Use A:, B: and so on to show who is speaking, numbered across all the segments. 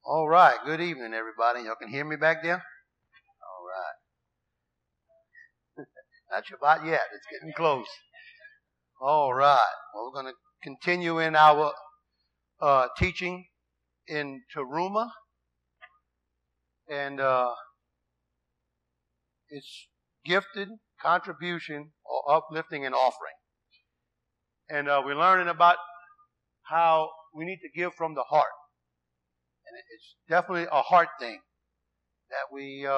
A: All right. Good evening, everybody. Y'all can hear me back there? All right. Not Shabbat yet. It's getting close. All right. Well, we're going to continue in our teaching in Teruma. And it's gifted, contribution, or uplifting and offering. And we're learning about how we need to give from the heart. And it's definitely a heart thing that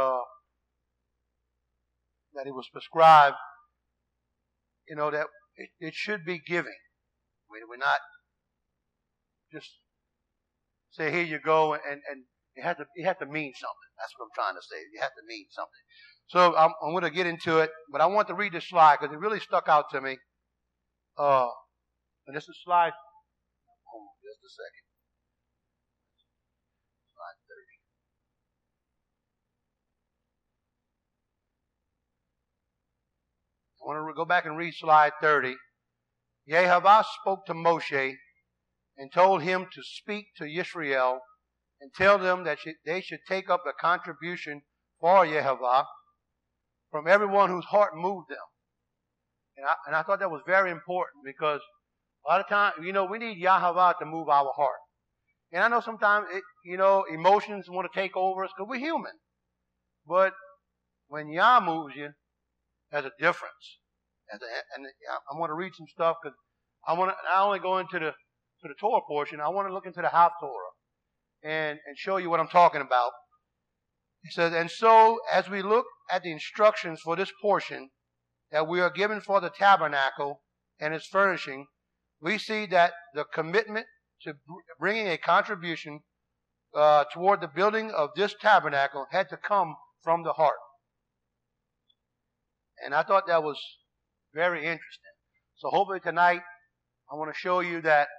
A: that it was prescribed, that it should be giving. We're not just say, here you go, and it had to mean something. That's what I'm trying to say. You have to mean something. So I'm going to get into it, but I want to read this slide because it really stuck out to me. And this is slide. Hold on just a second. Slide 30. I want to go back and read slide 30. Yehovah spoke to Moshe and told him to speak to Yisrael and tell them that they should take up a contribution for Yehovah from everyone whose heart moved them. And I thought that was very important because a lot of times, we need Yehovah to move our heart. And I know sometimes, emotions want to take over us because we're human. But when Yah moves you, there's a difference. And I want to read some stuff because I want to not only go into the Torah portion, I want to look into the Haftorah and show you what I'm talking about. He says, and so as we look at the instructions for this portion that we are given for the tabernacle and its furnishing, we see that the commitment to bringing a contribution toward the building of this tabernacle had to come from the heart. And I thought that was very interesting. So hopefully tonight I want to show you that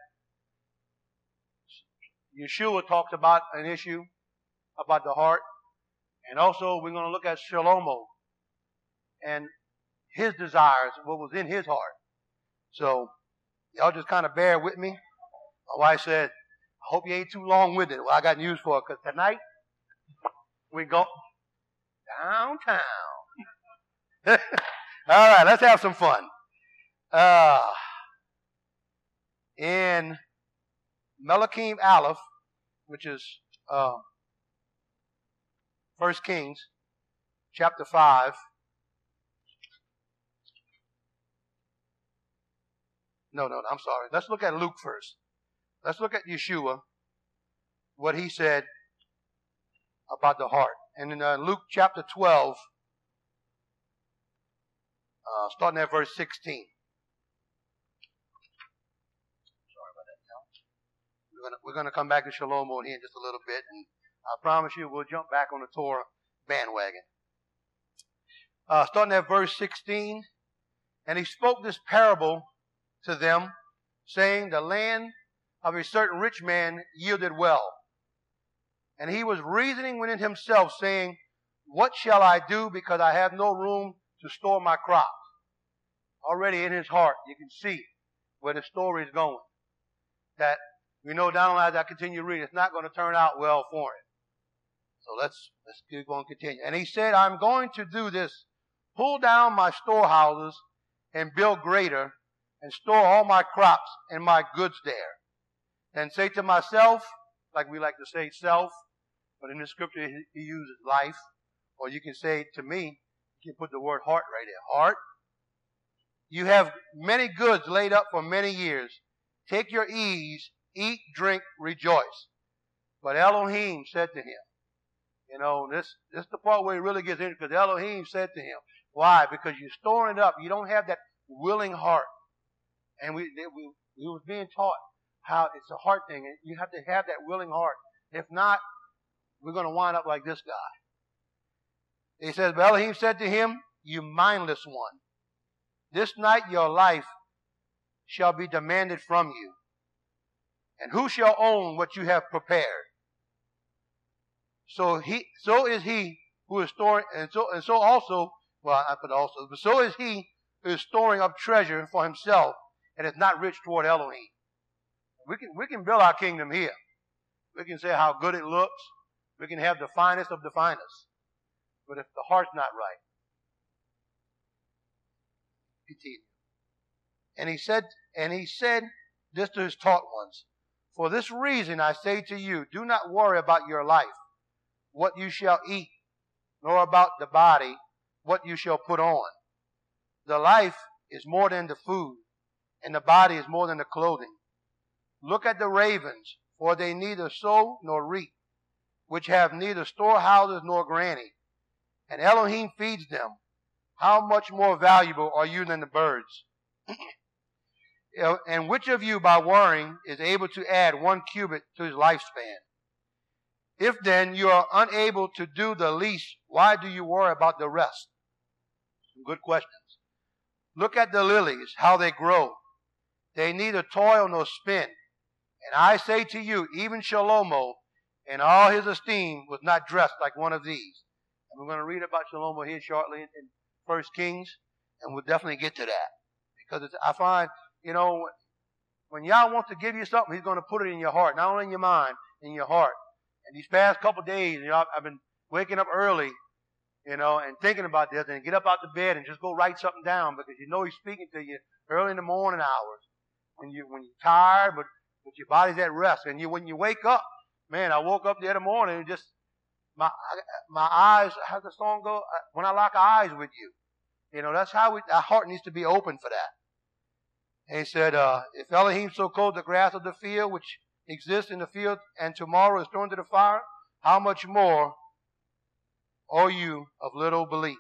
A: Yeshua talks about an issue about the heart. And also we're going to look at Shlomo and his desires, what was in his heart. So y'all just kind of bear with me. My wife said, I hope you ain't too long-winded. Well, I got news for her because tonight we go downtown. All right, let's have some fun. In Melachim Aleph, which is 1 Kings, chapter 5. No, I'm sorry. Let's look at Luke first. Let's look at Yeshua, what he said about the heart. And in Luke chapter 12, starting at verse 16. Sorry about that, y'all. We're going to come back to Shalom here in just a little bit, and I promise you we'll jump back on the Torah bandwagon. Starting at verse 16, and he spoke this parable to them, saying, the land of a certain rich man yielded well. And he was reasoning within himself, saying, what shall I do, because I have no room to store my crops? Already in his heart, you can see where the story is going. That we know down the line as I continue reading, it's not going to turn out well for him. So let's keep on continue. And he said, I'm going to do this, pull down my storehouses and build greater, and store all my crops and my goods there. Then say to myself, like we like to say self, but in the scripture he uses life. Or you can say to me, you can put the word heart right there. Heart, you have many goods laid up for many years. Take your ease, eat, drink, rejoice. But Elohim said to him, this is the part where it really gets in, because Elohim said to him, why? Because you're storing it up. You don't have that willing heart. And we was being taught how it's a heart thing. And you have to have that willing heart. If not, we're going to wind up like this guy. He says, but Elohim said to him, you mindless one, this night your life shall be demanded from you. And who shall own what you have prepared? So is he who is storing, and so also, well, I put also, but so is he who is storing up treasure for himself and is not rich toward Elohim. We can build our kingdom here. We can say how good it looks. We can have the finest of the finest. But if the heart's not right, continue. And he said this to his taught ones. For this reason I say to you, do not worry about your life, what you shall eat, nor about the body, what you shall put on. The life is more than the food, and the body is more than the clothing. Look at the ravens, for they neither sow nor reap, which have neither storehouses nor granny, and Elohim feeds them. How much more valuable are you than the birds? And which of you, by worrying, is able to add 1 cubit to his lifespan? If then you are unable to do the least, why do you worry about the rest? Some good questions. Look at the lilies, how they grow. They neither toil nor spin. And I say to you, even Shalomo, in all his esteem, was not dressed like one of these. And we're going to read about Shalomo here shortly in 1 Kings, and we'll definitely get to that. Because I find, when Yah wants to give you something, he's going to put it in your heart, not only in your mind, in your heart. And these past couple of days, I've been waking up early, and thinking about this, and get up out the bed and just go write something down, because he's speaking to you early in the morning hours when you're tired, but your body's at rest. And when you wake up, man, I woke up the other morning and just my eyes. How's the song go? When I lock eyes with you, that's how our heart needs to be open for that. And he said, if Elohim so clothes the grass of the field, which exists in the field, and tomorrow is thrown to the fire, how much more are you of little belief?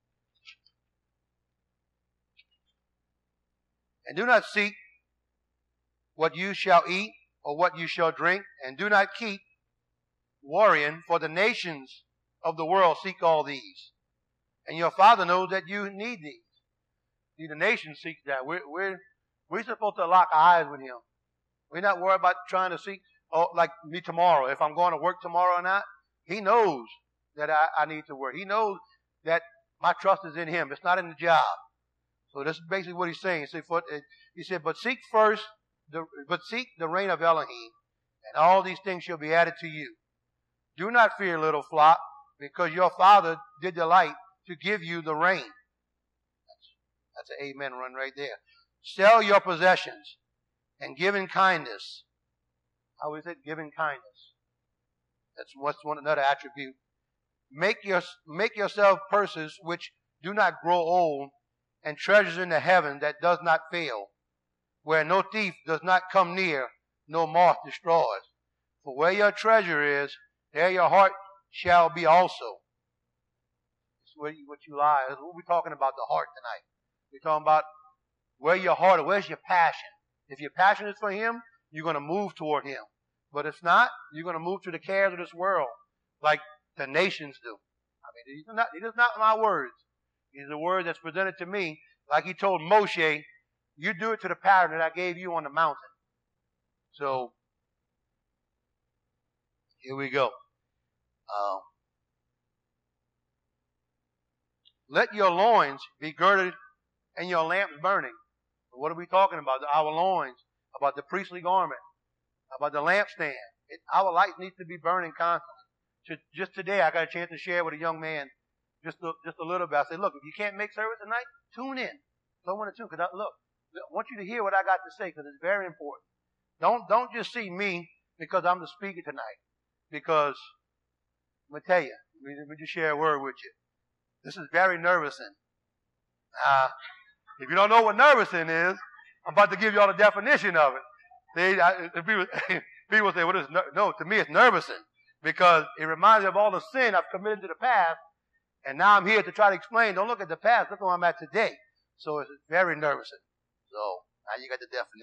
A: And do not seek what you shall eat or what you shall drink, and do not keep worrying, for the nations of the world seek all these. And your Father knows that you need these. See, the nations seek that. We're supposed to lock eyes with Him. We're not worried about trying to seek, like me tomorrow, if I'm going to work tomorrow or not. He knows that I need to work. He knows that my trust is in Him. It's not in the job. So this is basically what he's saying. He said, but seek the reign of Elohim, and all these things shall be added to you. Do not fear, little flock, because your Father did delight to give you the rain. That's an amen run right there. Sell your possessions and give in kindness. How is it? Give in kindness. That's another attribute. Make yourself purses which do not grow old, and treasures in the heaven that does not fail, where no thief does not come near, no moth destroys. For where your treasure is, there your heart shall be also. This is what you lie. That's what we're talking about, the heart tonight. We're talking about where your heart is, where's your passion. If your passion is for Him, you're going to move toward Him. But if not, you're going to move to the cares of this world, like the nations do. I mean, these are not my words. These are the words that's presented to me, like He told Moshe, you do it to the pattern that I gave you on the mountain. So, here we go. Let your loins be girded and your lamps burning. What are we talking about? Our loins, about the priestly garment, about the lampstand. Our light needs to be burning constantly. Just today, I got a chance to share with a young man just a little bit. I said, look, if you can't make service tonight, tune in. Someone to tune. Because I want you to hear what I got to say, because it's very important. Don't just see me because I'm the speaker tonight. Because, I'm going to tell you, let me just share a word with you. This is very nervousing. If you don't know what nervousing is, I'm about to give you all the definition of it. People say, what is no, to me it's nervousing, because it reminds me of all the sin I've committed in the past, and now I'm here to try to explain. Don't look at the past, look where I'm at today. So it's very nervousing. So now you got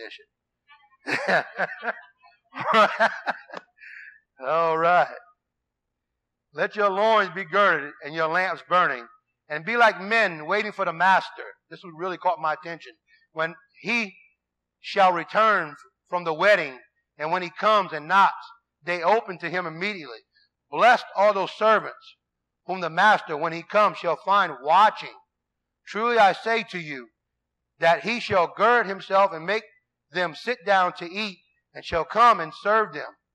A: the definition. All right. Let your loins be girded and your lamps burning, and be like men waiting for the master. This one really caught my attention. When he shall return from the wedding, and when he comes and knocks, they open to him immediately. Blessed are those servants whom the master, when he comes, shall find watching. Truly I say to you, that he shall gird himself and make them sit down to eat, and shall come and serve them.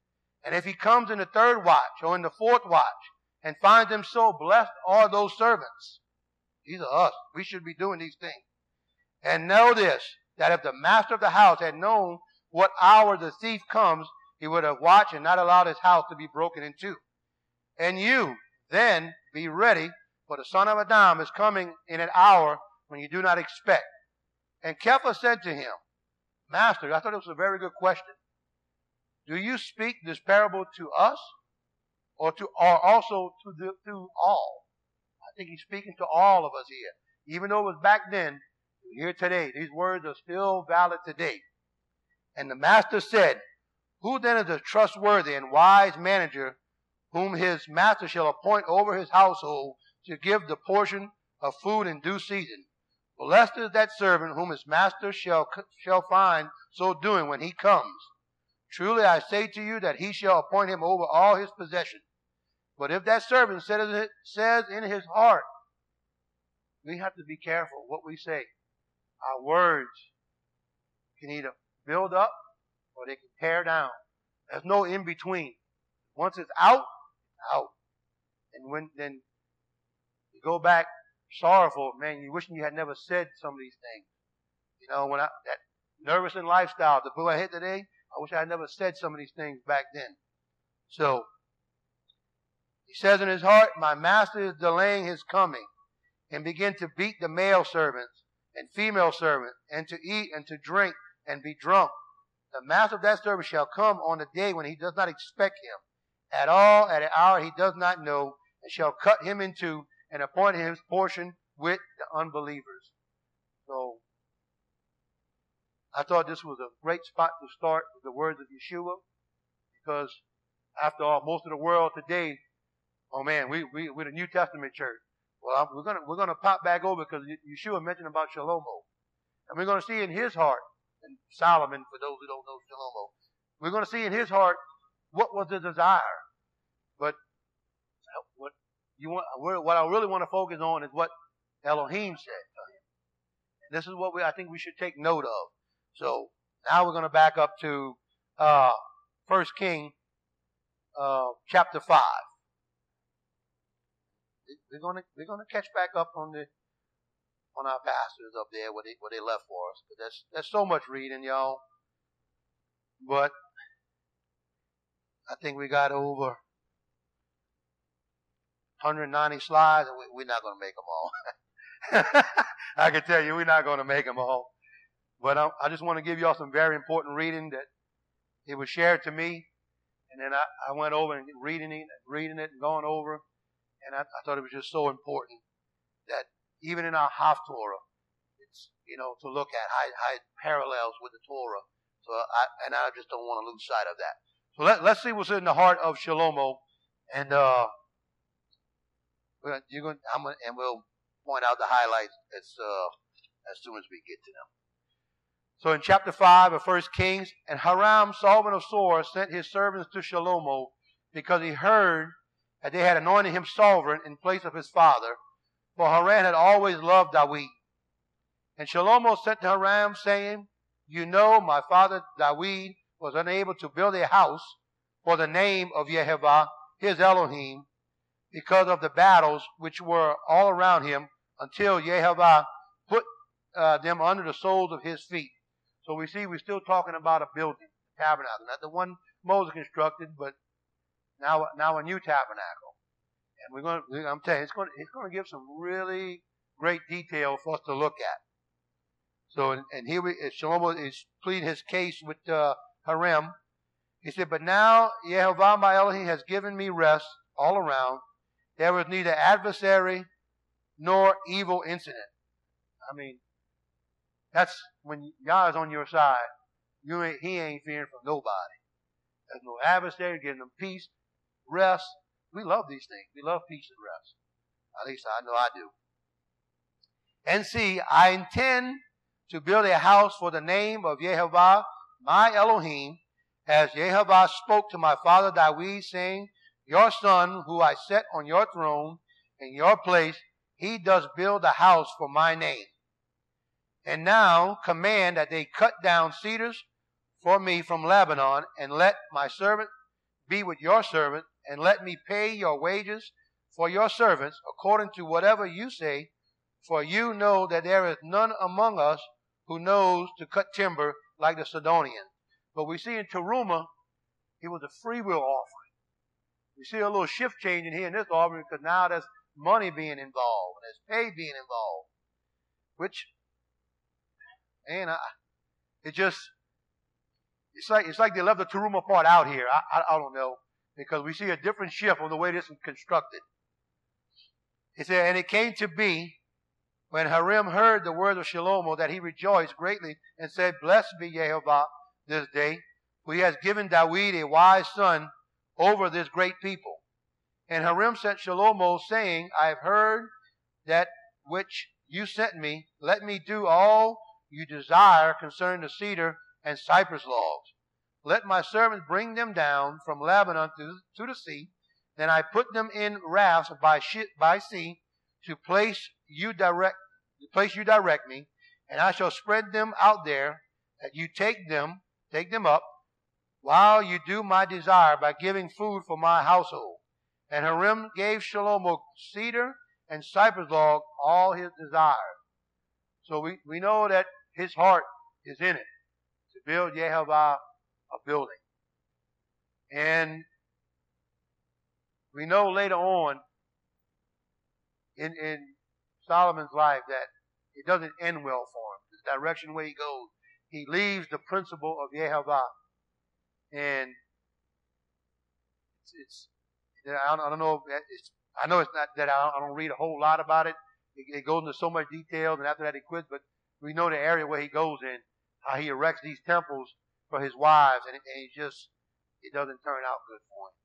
A: And if he comes in the third watch or in the fourth watch and finds them so, blessed are those servants. These are us. We should be doing these things. And know this, that if the master of the house had known what hour the thief comes, he would have watched and not allowed his house to be broken in two. And you, then, be ready, for the Son of Adam is coming in an hour when you do not expect. And Kepha said to him, Master, I thought it was a very good question. Do you speak this parable to us, or also to all? I think he's speaking to all of us here. Even though it was back then, here today, these words are still valid today. And the master said, Who then is a trustworthy and wise manager, whom his master shall appoint over his household to give the portion of food in due season? Blessed is that servant whom his master shall find so doing when he comes. Truly I say to you that he shall appoint him over all his possessions. But if that servant says in his heart, we have to be careful what we say. Our words can either build up or they can tear down. There's no in between. Once it's out, it's out. And then you go back sorrowful, man, you wishing you had never said some of these things. You know, that nervous and lifestyle, the book I hit today, I wish I had never said some of these things back then. So, he says in his heart, my master is delaying his coming, and begin to beat the male servants and female servants, and to eat and to drink and be drunk. The master of that servant shall come on the day when he does not expect him at all, at an hour he does not know, and shall cut him in two and appoint him his portion with the unbelievers. So, I thought this was a great spot to start with the words of Yeshua, because after all, most of the world today, oh man, we're the New Testament church. Well, we're gonna pop back over because Yeshua mentioned about Shlomo, and we're gonna see in his heart, and Solomon, for those who don't know Shlomo, we're gonna see in his heart what was the desire. But what I really want to focus on is what Elohim said to him. And this is what I think we should take note of. So now we're going to back up to 1 King chapter 5. We're going to catch back up on our pastors up there where they left for us. But there's so much reading, y'all. But I think we got over 190 slides, and we're not going to make them all. I can tell you, we're not going to make them all. But I just want to give y'all some very important reading that it was shared to me, and then I went over and reading it and going over, and I thought it was just so important that even in our Haftorah, it's, to look at how it parallels with the Torah. So I just don't want to lose sight of that. So let's see what's in the heart of Shlomo, and we'll point out the highlights as soon as we get to them. So in chapter 5 of 1 Kings, and Hiram, Solomon of Sor, sent his servants to Shlomo because he heard that they had anointed him sovereign in place of his father, for Hiram had always loved David. And Shlomo sent to Hiram, saying, You know my father David was unable to build a house for the name of Yehovah, his Elohim, because of the battles which were all around him, until Yehovah put them under the soles of his feet. So we see we're still talking about a building, a tabernacle, not the one Moses constructed, but now a new tabernacle. And I'm telling you, it's going to give some really great detail for us to look at. So, and here Shlomo is pleading his case with Hiram. He said, But now Yehovah my Elohim has given me rest all around. There was neither adversary nor evil incident. I mean, that's when God is on your side. He ain't fearing from nobody. There's no adversary giving them peace, rest. We love these things. We love peace and rest. At least I know I do. And see, I intend to build a house for the name of Yehovah, my Elohim, as Yehovah spoke to my father David, saying, Your son, who I set on your throne in your place, he does build a house for my name. And now command that they cut down cedars for me from Lebanon, and let my servant be with your servant, and let me pay your wages for your servants according to whatever you say, for you know that there is none among us who knows to cut timber like the Sidonians. But we see in Teruma, it was a free will offering. We see a little shift change in here in this offering because now there's money being involved and there's pay being involved, which, man, it's like they left the Teruma part out here. I don't know, because we see a different shift on the way this is constructed. It said, and it came to be when Hiram heard the words of Shlomo that he rejoiced greatly and said, Blessed be Jehovah this day, for he has given David a wise son over this great people. And Hiram sent Shlomo, saying, I have heard that which you sent me. Let me do all you desire concerning the cedar and cypress logs. Let my servants bring them down from Lebanon to the sea. Then I put them in rafts by sea to place you direct me, and I shall spread them out there, that you take them up, while you do my desire by giving food for my household. And Hiram gave Shlomo cedar and cypress log, all his desires. So we know that his heart is in it, to build Yehovah a building. And we know later on in Solomon's life that it doesn't end well for him. The direction where he goes, he leaves the principle of Yehovah. And I don't know if I know it's not that I don't read a whole lot about it. It goes into so much detail, and after that he quits. But we know the area where he goes in, how he erects these temples for his wives, and it doesn't turn out good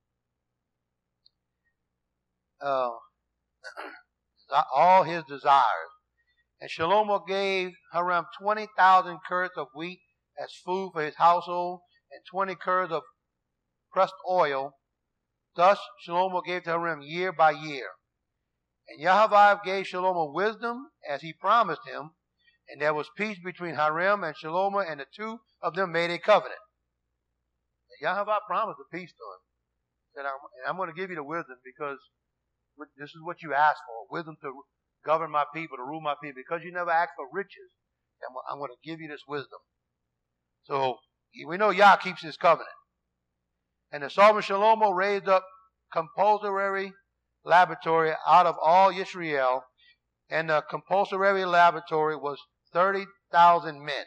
A: for him. All his desires. And Shlomo gave Hiram 20,000 curds of wheat as food for his household, and 20 curds of pressed oil. Thus Shlomo gave to Hiram year by year. And Yehovah gave Shlomo wisdom as he promised him, and there was peace between Hiram and Shlomo, and the two of them made a covenant. And Yehovah promised the peace to him. He said, I'm going to give you the wisdom because this is what you asked for, wisdom to govern my people, to rule my people. Because you never asked for riches, I'm going to give you this wisdom. So we know Yah keeps his covenant. And the Solomon Shlomo raised up compulsory laboratory out of all Yisrael, and the compulsory laboratory was 30,000 men.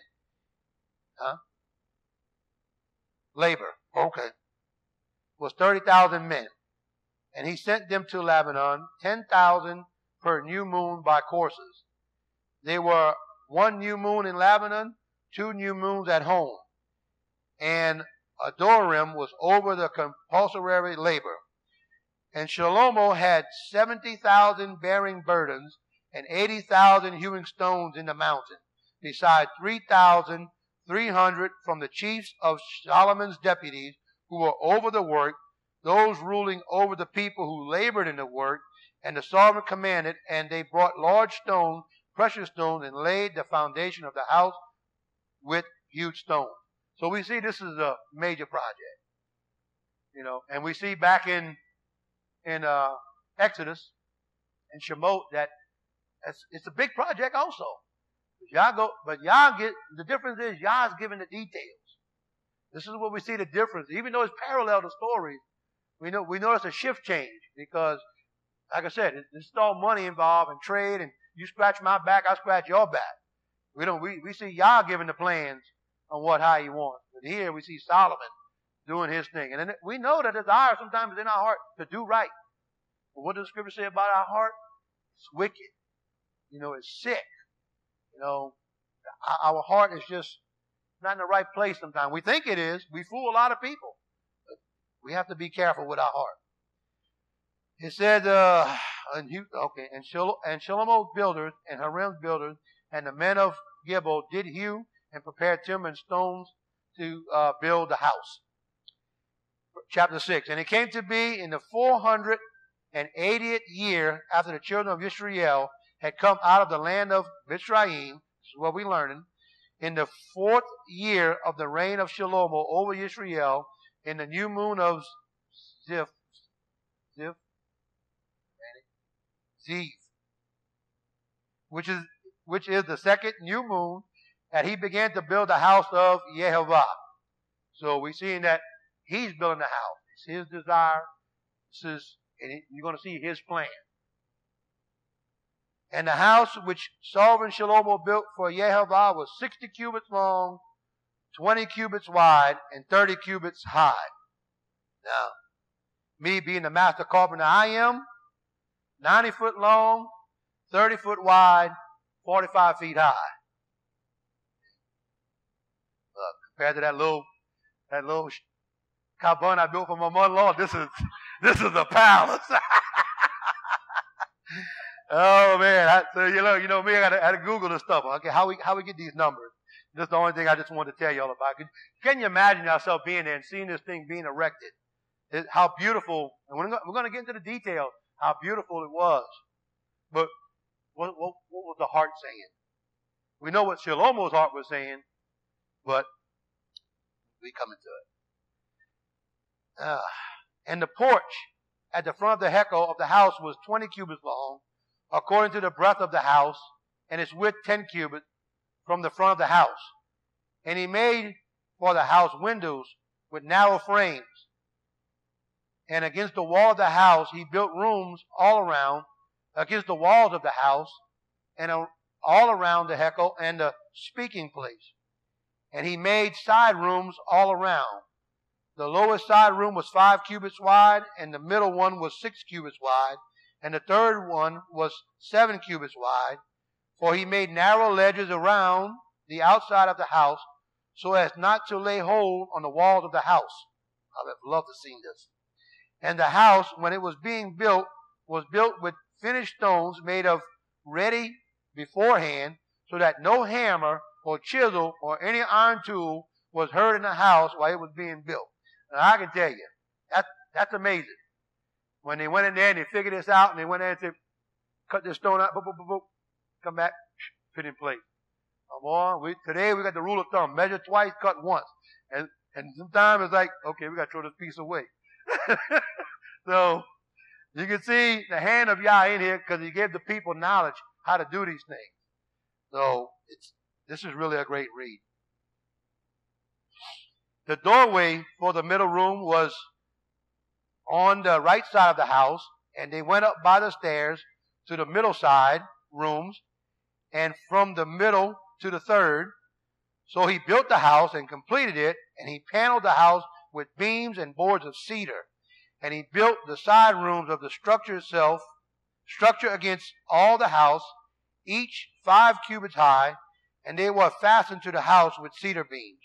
A: Labor. Okay. Was 30,000 men. And he sent them to Lebanon, 10,000 per new moon by courses. There were 1 new moon in Lebanon, 2 new moons at home. And Adoram was over the compulsory labor. And Shlomo had 70,000 bearing burdens and 80,000 hewing stones in the mountain, besides 3,300 from the chiefs of Solomon's deputies who were over the work, those ruling over the people who labored in the work. And the Solomon commanded, and they brought large stones, precious stones, and laid the foundation of the house with huge stones. So we see this is a major project, and we see back in Exodus and Shemot that it's a big project also. But the difference is Yah's giving the details. This is where we see the difference. Even though it's parallel to stories, we know it's a shift change because, like I said, there's all money involved and trade, and you scratch my back, I scratch your back. We see Yah giving the plans on how he wants. But here we see Solomon doing his thing. And then we know that desire sometimes is in our heart to do right. But what does the scripture say about our heart? It's wicked. It's sick. Our heart is just not in the right place sometimes. We think it is. We fool a lot of people. But we have to be careful with our heart. It said, and Shlomo's builders and Hiram's builders and the men of Gibel did hew and prepare timber and stones to build the house. Chapter 6. And it came to be in the 480th year after the children of Israel had come out of the land of Mitzrayim, this is what we're learning, in the 4th year of the reign of Shlomo over Israel, in the new moon of Ziph, Ziv, which is the second new moon, that he began to build the house of Yehovah. So we're seeing that he's building the house. It's his desire. And you're going to see his plan. And the house which Sovereign Shlomo built for Yehovah was 60 cubits long, 20 cubits wide, and 30 cubits high. Now, me being the master carpenter I am, 90 foot long, 30 foot wide, 45 feet high. Compared to that little cabana I built for my mother-in-law, this is a palace. Oh man! So you know me. I had to Google this stuff. Okay, how we get these numbers? This is the only thing I just wanted to tell you all about. Can you imagine yourself being there and seeing this thing being erected? How beautiful! And we're going to get into the details. How beautiful it was. But what was the heart saying? We know what Shlomo's heart was saying, but we come into it. And the porch at the front of the hekel of the house was 20 cubits long, according to the breadth of the house, and its width 10 cubits from the front of the house. And he made for the house windows with narrow frames. And against the wall of the house he built rooms all around, against the walls of the house, and all around the hekel and the speaking place. And he made side rooms all around. The lowest side room was 5 cubits wide, and the middle one was 6 cubits wide, and the third one was 7 cubits wide. For he made narrow ledges around the outside of the house, so as not to lay hold on the walls of the house. I would have loved to see this. And the house, when it was being built, was built with finished stones made of ready beforehand, so that no hammer or chisel or any iron tool was heard in the house while it was being built. And I can tell you, that's amazing. When they went in there and they figured this out, and they went in and said, cut this stone out, boop, boop, boop, boop, come back, fit in place. Today we got the rule of thumb: measure twice, cut once. And sometimes it's like, okay, we got to throw this piece away. So you can see the hand of Yah in here, because he gave the people knowledge how to do these things. So this is really a great read. The doorway for the middle room was on the right side of the house, and they went up by the stairs to the middle side rooms, and from the middle to the third. So he built the house and completed it, and he paneled the house with beams and boards of cedar. And he built the side rooms of the structure itself, structure against all the house, each 5 cubits high, and they were fastened to the house with cedar beams.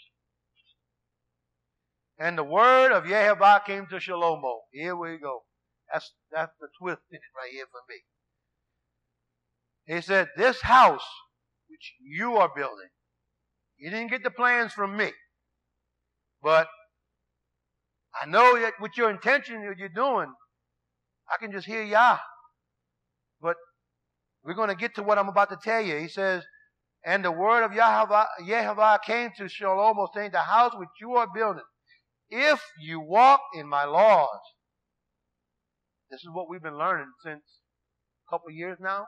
A: And the word of Yehovah came to Shlomo. Here we go. That's the twist in it right here for me. He said, this house which you are building, you didn't get the plans from me, but I know that with your intention, what you're doing, I can just hear Yah. But we're going to get to what I'm about to tell you. He says, and the word of Yehovah came to Shlomo, saying, the house which you are building, if you walk in my laws. This is what we've been learning since a couple of years now.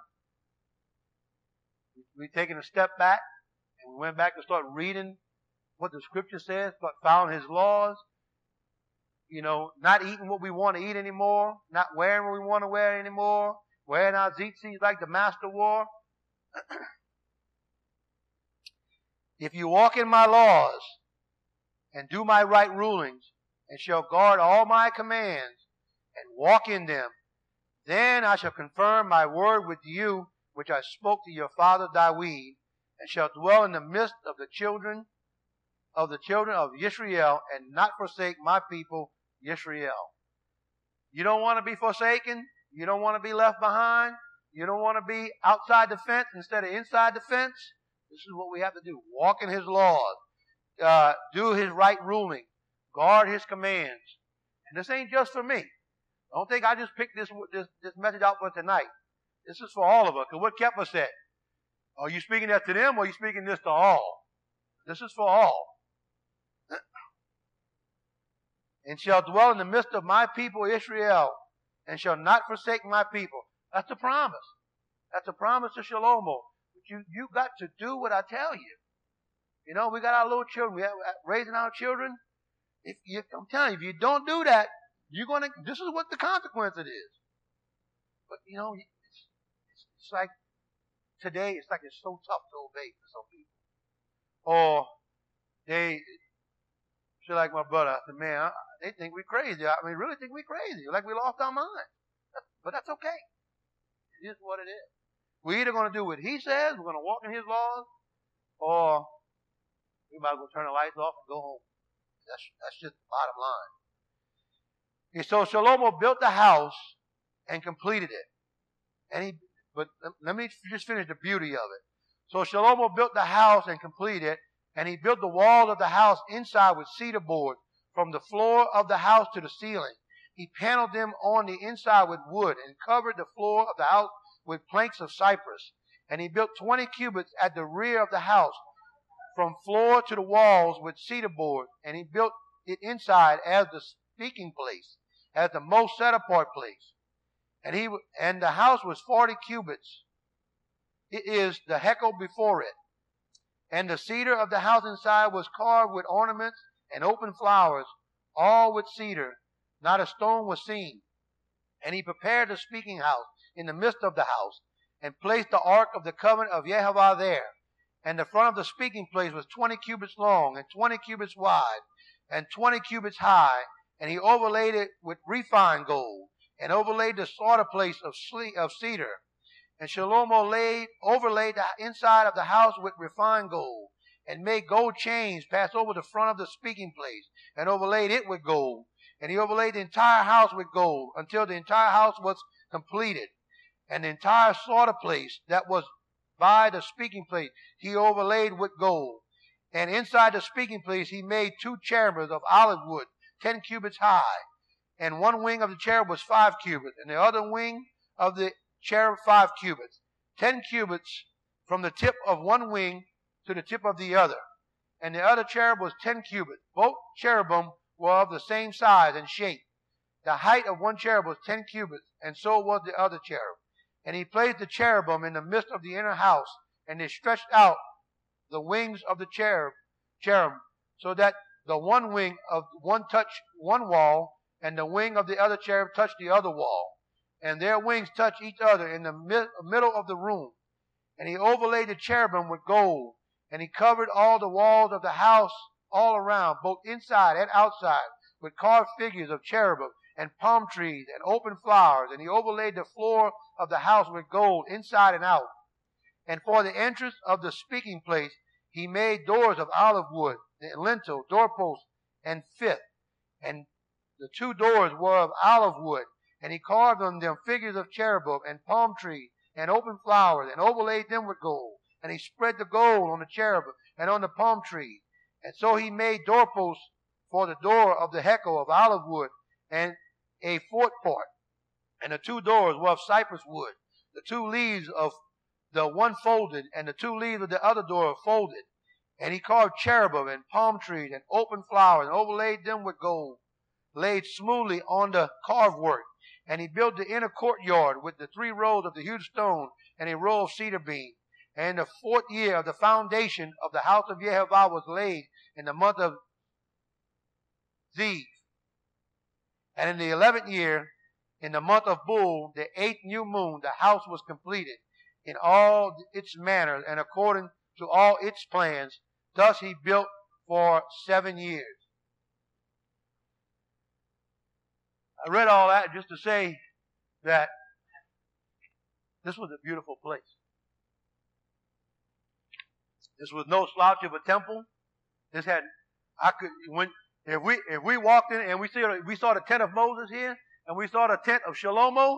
A: We've taken a step back, and we went back to start reading what the scripture says, but following his laws. You know, not eating what we want to eat anymore, not wearing what we want to wear anymore, wearing our tzitzis like the master wore. If you walk in my laws and do my right rulings, and shall guard all my commands and walk in them, then I shall confirm my word with you, which I spoke to your father David, and shall dwell in the midst of the children of Yisrael, and not forsake my people Yisrael. You don't want to be forsaken. You don't want to be left behind. You don't want to be outside the fence instead of inside the fence. This is what we have to do. Walk in his laws. Do his right ruling. Guard his commands. And this ain't just for me. Don't think I just picked this message out for tonight. This is for all of us. Because what Kepha said, are you speaking that to them, or are you speaking this to all? This is for all. and shall dwell in the midst of my people Israel, and shall not forsake my people. That's a promise. That's a promise to Shlomo. You got to do what I tell you. You know, we got our little children. We are raising our children. I'm telling you, if you don't do that, this is what the consequence it is. But, you know, it's like today, it's so tough to obey for some people. Or they like my brother. I said, man, they think we're crazy. I mean, really think we're crazy. Like we lost our mind. But that's okay. It is what it is. We're either going to do what he says, we're going to walk in his laws, or we might as well turn the lights off and go home. That's just the bottom line. Okay, so Shlomo built the house and completed it. But let me just finish the beauty of it. So Shlomo built the house and completed it, and he built the walls of the house inside with cedar boards from the floor of the house to the ceiling. He paneled them on the inside with wood and covered the floor of the house with planks of cypress. And he built 20 cubits at the rear of the house from floor to the walls with cedar boards. And he built it inside as the speaking place, as the most set apart place. And the house was 40 cubits. It is the hekel before it. And the cedar of the house inside was carved with ornaments and open flowers, all with cedar. Not a stone was seen. And he prepared the speaking house in the midst of the house, and placed the ark of the covenant of Yehovah there. And the front of the speaking place was 20 cubits long, and 20 cubits wide, and 20 cubits high. And he overlaid it with refined gold, and overlaid the slaughter place of cedar. And Shlomo overlaid the inside of the house with refined gold, and made gold chains pass over the front of the speaking place, and overlaid it with gold. And he overlaid the entire house with gold, until the entire house was completed. And the entire slaughter place that was by the speaking place he overlaid with gold. And inside the speaking place he made 2 cherubims of olive wood, 10 cubits high. And one wing of the cherub was 5 cubits, and the other wing of the cherub 5 cubits. 10 cubits from the tip of one wing to the tip of the other. And the other cherub was 10 cubits. Both cherubim were of the same size and shape. The height of one cherub was 10 cubits, and so was the other cherub. And he placed the cherubim in the midst of the inner house, and they stretched out the wings of the cherub, so that the one wing of one touched one wall, and the wing of the other cherub touched the other wall. And their wings touched each other in the middle of the room. And he overlaid the cherubim with gold, and he covered all the walls of the house all around, both inside and outside, with carved figures of cherubim and palm trees and open flowers. And he overlaid the floor of the house with gold inside and out. And for the entrance of the speaking place, he made doors of olive wood, the lintel, doorposts, and fifth. And the 2 doors were of olive wood. And he carved on them figures of cherubim and palm trees and open flowers, and overlaid them with gold. And he spread the gold on the cherubim and on the palm trees. And so he made doorposts for the door of the hekel of olive wood, and a 4th part. And the 2 doors were of cypress wood. The 2 leaves of the one folded, and the 2 leaves of the other door folded. And he carved cherubim and palm trees and open flowers, and overlaid them with gold, laid smoothly on the carved work. And he built the inner courtyard with the 3 rows of the hewed stone and a row of cedar beams. And the 4th year of the foundation of the house of Yehovah was laid in the month of Ziv. And in the 11th year, in the month of Bul, the 8th new moon, the house was completed in all its manners and according to all its plans. Thus he built for 7 years. I read all that just to say that this was a beautiful place. This was no slouch of a temple. This had, if we walked in and we saw the tent of Moses here, and we saw the tent of Shlomo,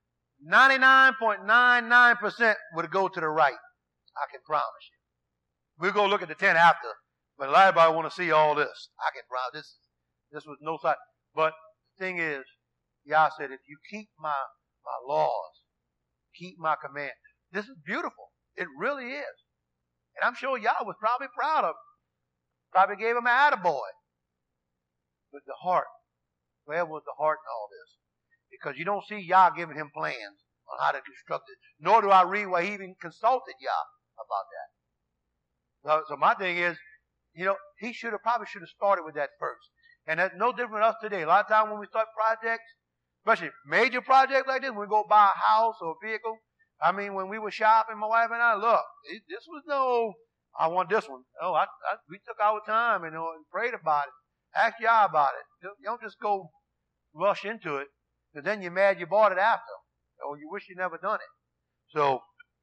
A: 99.99% would go to the right. I can promise you. We'll go look at the tent after, but everybody want to see all this. I can promise this was no slouch. But the thing is, Yah said, if you keep my laws, keep my command. This is beautiful. It really is. And I'm sure Yah was probably proud of him. Probably gave him an attaboy. But the heart where was the heart in all this? Because you don't see Yah giving him plans on how to construct it. Nor do I read where he even consulted Yah about that. So my thing is, he probably should have started with that first. And that's no different with us today. A lot of times when we start projects, especially major projects like this, when we go buy a house or a vehicle, when we were shopping, my wife and I, look, this was no, I want this one. Oh, we took our time and prayed about it. Ask Yah about it. You don't just go rush into it, because then you're mad you bought it after, or you wish you never done it. So,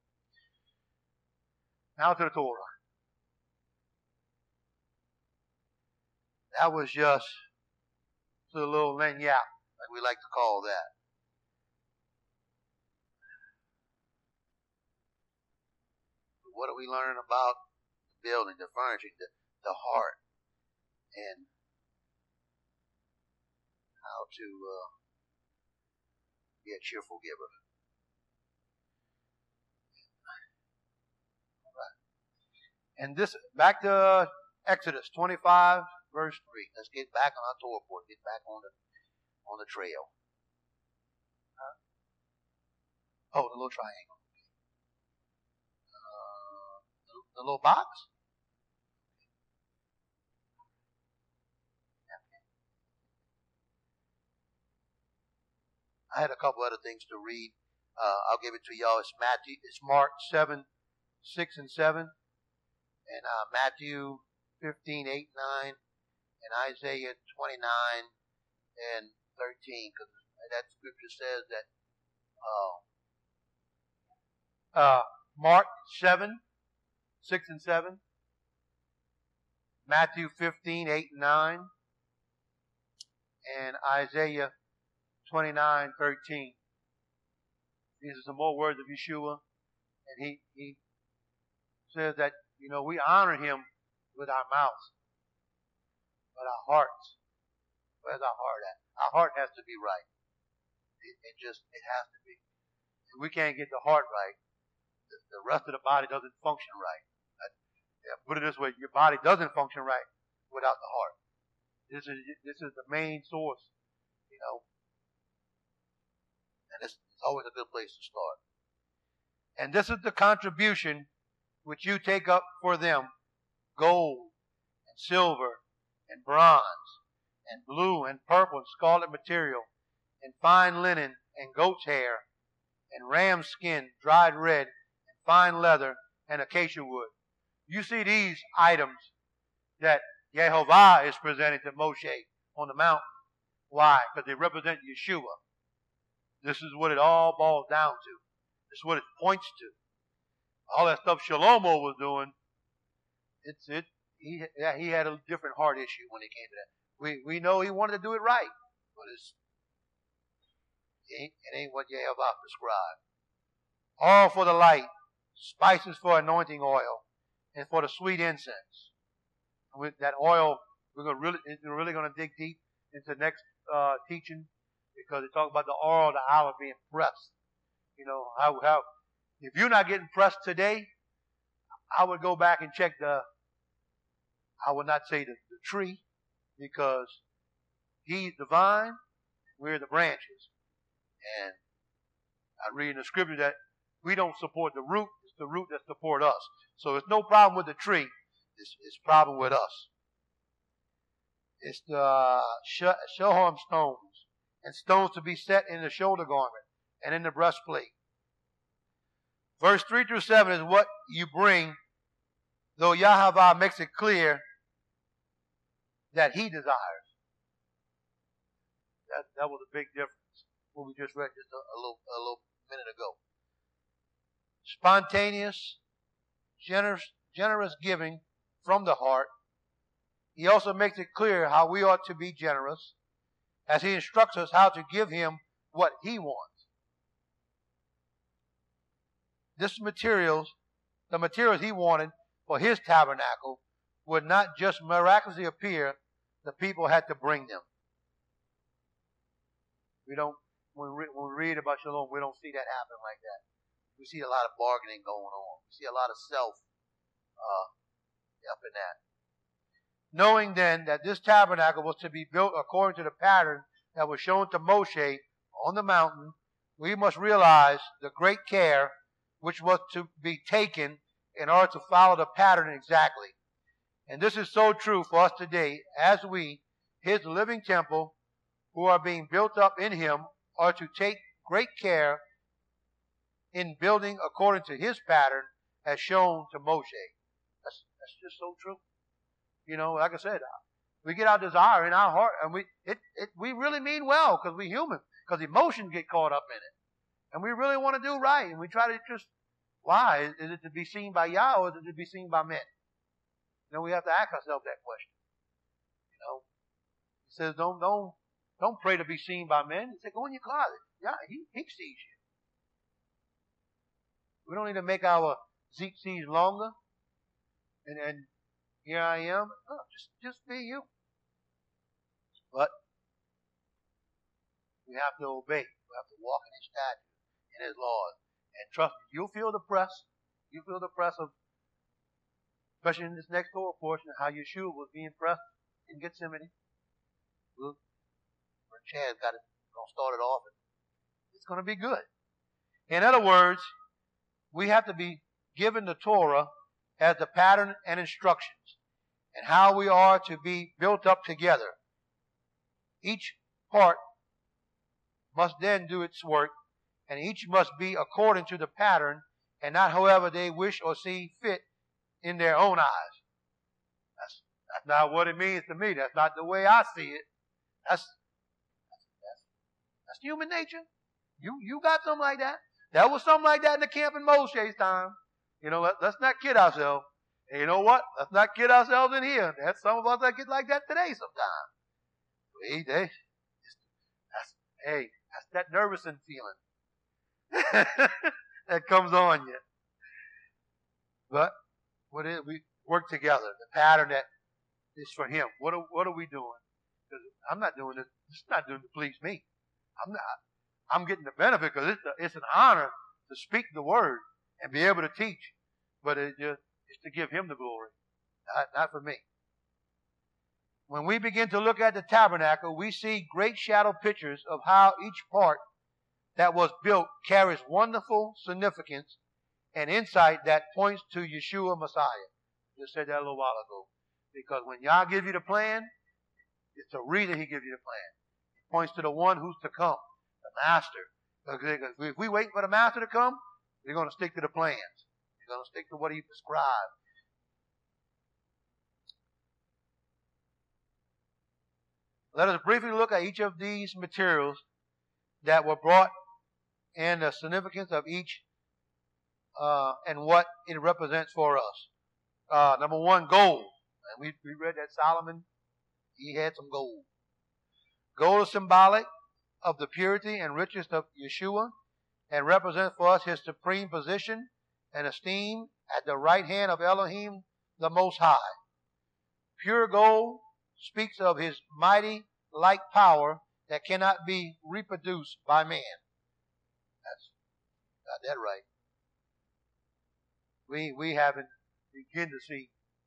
A: now to the Torah. That was just a little lanyap, like we like to call that. What are we learning about the building, the furnishing, the heart, and how to be a cheerful giver? All right. And this, back to Exodus 25, verse 3. Let's get back on our Torah board. Get back on the trail. Oh, the little triangle. The little box? I had a couple other things to read. I'll give it to y'all. It's Mark 7, 6 and 7. And Matthew 15, 8, 9. And Isaiah 29 and 13. Because that scripture says that Mark 7, 6 and 7. Matthew 15, 8 and 9. And Isaiah 29, 13. These are some more words of Yeshua. And he says that, we honor him with our mouths. But our hearts, where's our heart at? Our heart has to be right. It has to be. If we can't get the heart right, the rest of the body doesn't function right. Put it this way, your body doesn't function right without the heart. This is the main source, and it's always a good place to start. And this is the contribution which you take up for them: gold and silver and bronze and blue and purple and scarlet material and fine linen and goat's hair and ram's skin dried red and fine leather and acacia wood. You see these items that Yehovah is presenting to Moshe on the mountain. Why? Because they represent Yeshua. This is what it all boils down to. This is what it points to. All that stuff Shlomo was doing, he had a different heart issue when it came to that. We know he wanted to do it right, but it ain't what Yehovah prescribed. All for the light, spices for anointing oil, and for the sweet incense. With that oil, we're really going to dig deep into the next teaching, because it talks about the oil, the olive being pressed. How if you're not getting pressed today, I would go back and check I would not say the tree, because he's the vine, we're the branches. And I read in the scripture that we don't support the root, it's the root that supports us. So it's no problem with the tree, it's problem with us. It's the shoham stones, and stones to be set in the shoulder garment and in the breastplate. Verse 3 through 7 is what you bring, though Yahavah makes it clear that he desires. That was a big difference, what we just read just a little minute ago. Spontaneous, generous giving from the heart. He also makes it clear how we ought to be generous, as he instructs us how to give him what he wants. The materials he wanted for his tabernacle would not just miraculously appear, the people had to bring them. When we read about Shalom, we don't see that happen like that. We see a lot of bargaining going on. We see a lot of self up in that. Knowing then that this tabernacle was to be built according to the pattern that was shown to Moshe on the mountain, we must realize the great care which was to be taken in order to follow the pattern exactly. And this is so true for us today, as we, His living temple, who are being built up in Him, are to take great care in building according to His pattern as shown to Moshe. That's just so true. You know, like I said, we get our desire in our heart, and we really mean well because we're human, because emotions get caught up in it. And we really want to do right, and we try to just, why? Is it to be seen by Yah, or is it to be seen by men? You know, we have to ask ourselves that question. You know, He says, don't pray to be seen by men. He said, go in your closet. Yeah, he sees you. We don't need to make our zits longer. And here I am. No, just be you. But we have to obey. We have to walk in His statutes, in His laws. And trust me, you'll feel the press. You feel the press of, especially in this next Torah portion, how Yeshua was being pressed in Gethsemane. Where Chad's going to start it off. It's going to be good. In other words, we have to be given the Torah as the pattern and instructions, and how we are to be built up together. Each part must then do its work, and each must be according to the pattern, and not however they wish or see fit in their own eyes. That's not what it means to me. That's not the way I see it. That's human nature. You got something like that. There was something like that in the camp in Moshe's time. You know, let's not kid ourselves. And you know what? Let's not kid ourselves in here. There's some of us that get like that today sometimes. That's that nervous feeling that comes on you. But we work together. The pattern that is for Him. What are we doing? Because I'm not doing this. It's not doing to please me. I'm not. I'm getting the benefit because it's an honor to speak the word and be able to teach. But it's to give Him the glory, not for me. When we begin to look at the tabernacle, we see great shadow pictures of how each part that was built carries wonderful significance and insight that points to Yeshua Messiah. I just said that a little while ago. Because when Yah gives you the plan, it's a reason He gives you the plan. It points to the one who's to come, the Master. If we wait for the Master to come, we're going to stick to the plans. We're going to stick to what He prescribed. Let us briefly look at each of these materials that were brought and the significance of each and what it represents for us. Number one, gold. And we read that Solomon, he had some gold. Gold is symbolic of the purity and riches of Yeshua and represents for us His supreme position and esteem at the right hand of Elohim the Most High. Pure gold speaks of His mighty like power that cannot be reproduced by man. Got that right. We haven't begun to see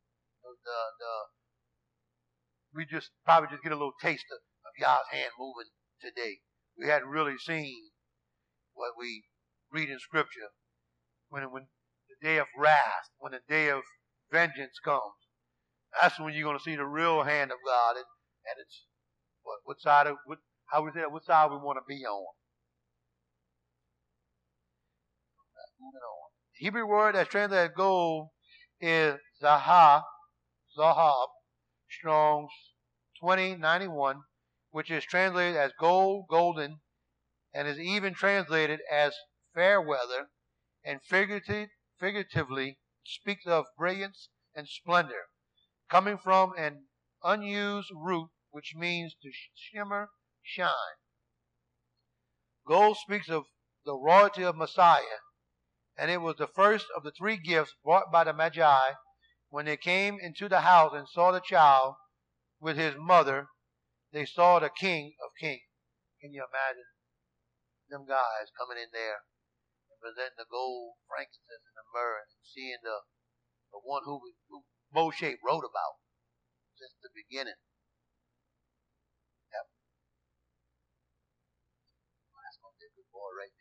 A: we just probably just get a little taste of Yah's hand moving today. We hadn't really seen what we read in Scripture when the day of wrath, when the day of vengeance comes. That's when you're going to see the real hand of God, and it's what side we want to be on. Moving on. The Hebrew word that's translated as gold is zahab, Strong's 2091, which is translated as gold, golden, and is even translated as fair weather, and figuratively speaks of brilliance and splendor, coming from an unused root which means to shimmer, shine. Gold speaks of the royalty of Messiah, and it was the first of the three gifts brought by the Magi when they came into the house and saw the child with his mother. They saw the King of Kings. Can you imagine them guys coming in there and presenting the gold, frankincense, and the myrrh, and seeing the one who Moshe wrote about since the beginning? Yep. boy, right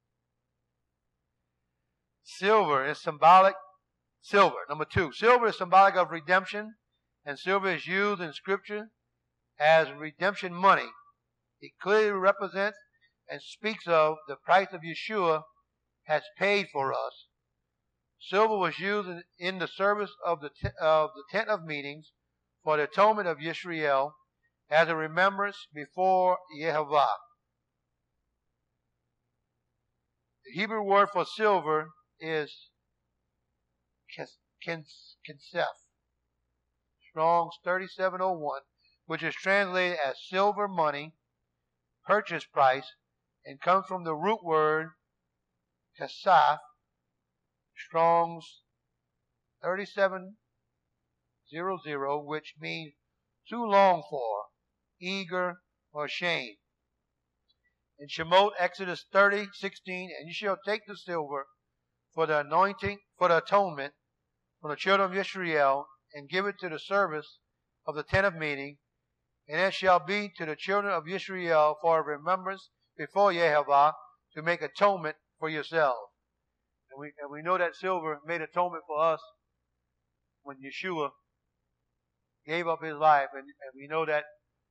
A: there. Silver is symbolic. Silver, number 2. Silver is symbolic of redemption, and silver is used in Scripture as redemption money. It clearly represents and speaks of the price of Yeshua has paid for us. Silver was used in the service of the tent of meetings for the atonement of Yisrael as a remembrance before Yehovah. The Hebrew word for silver is kensef, Strong's 3701, which is translated as silver money, purchase price, and comes from the root word kesaf, Strong's 3700, which means too long for, eager, or ashamed. In Shemot, Exodus 30:16, and you shall take the silver for the anointing, for the atonement, from the children of Israel, and give it to the service of the tent of meeting, and it shall be to the children of Israel for a remembrance before Yehovah, to make atonement for yourselves. And we know that silver made atonement for us when Yeshua gave up his life, and we know that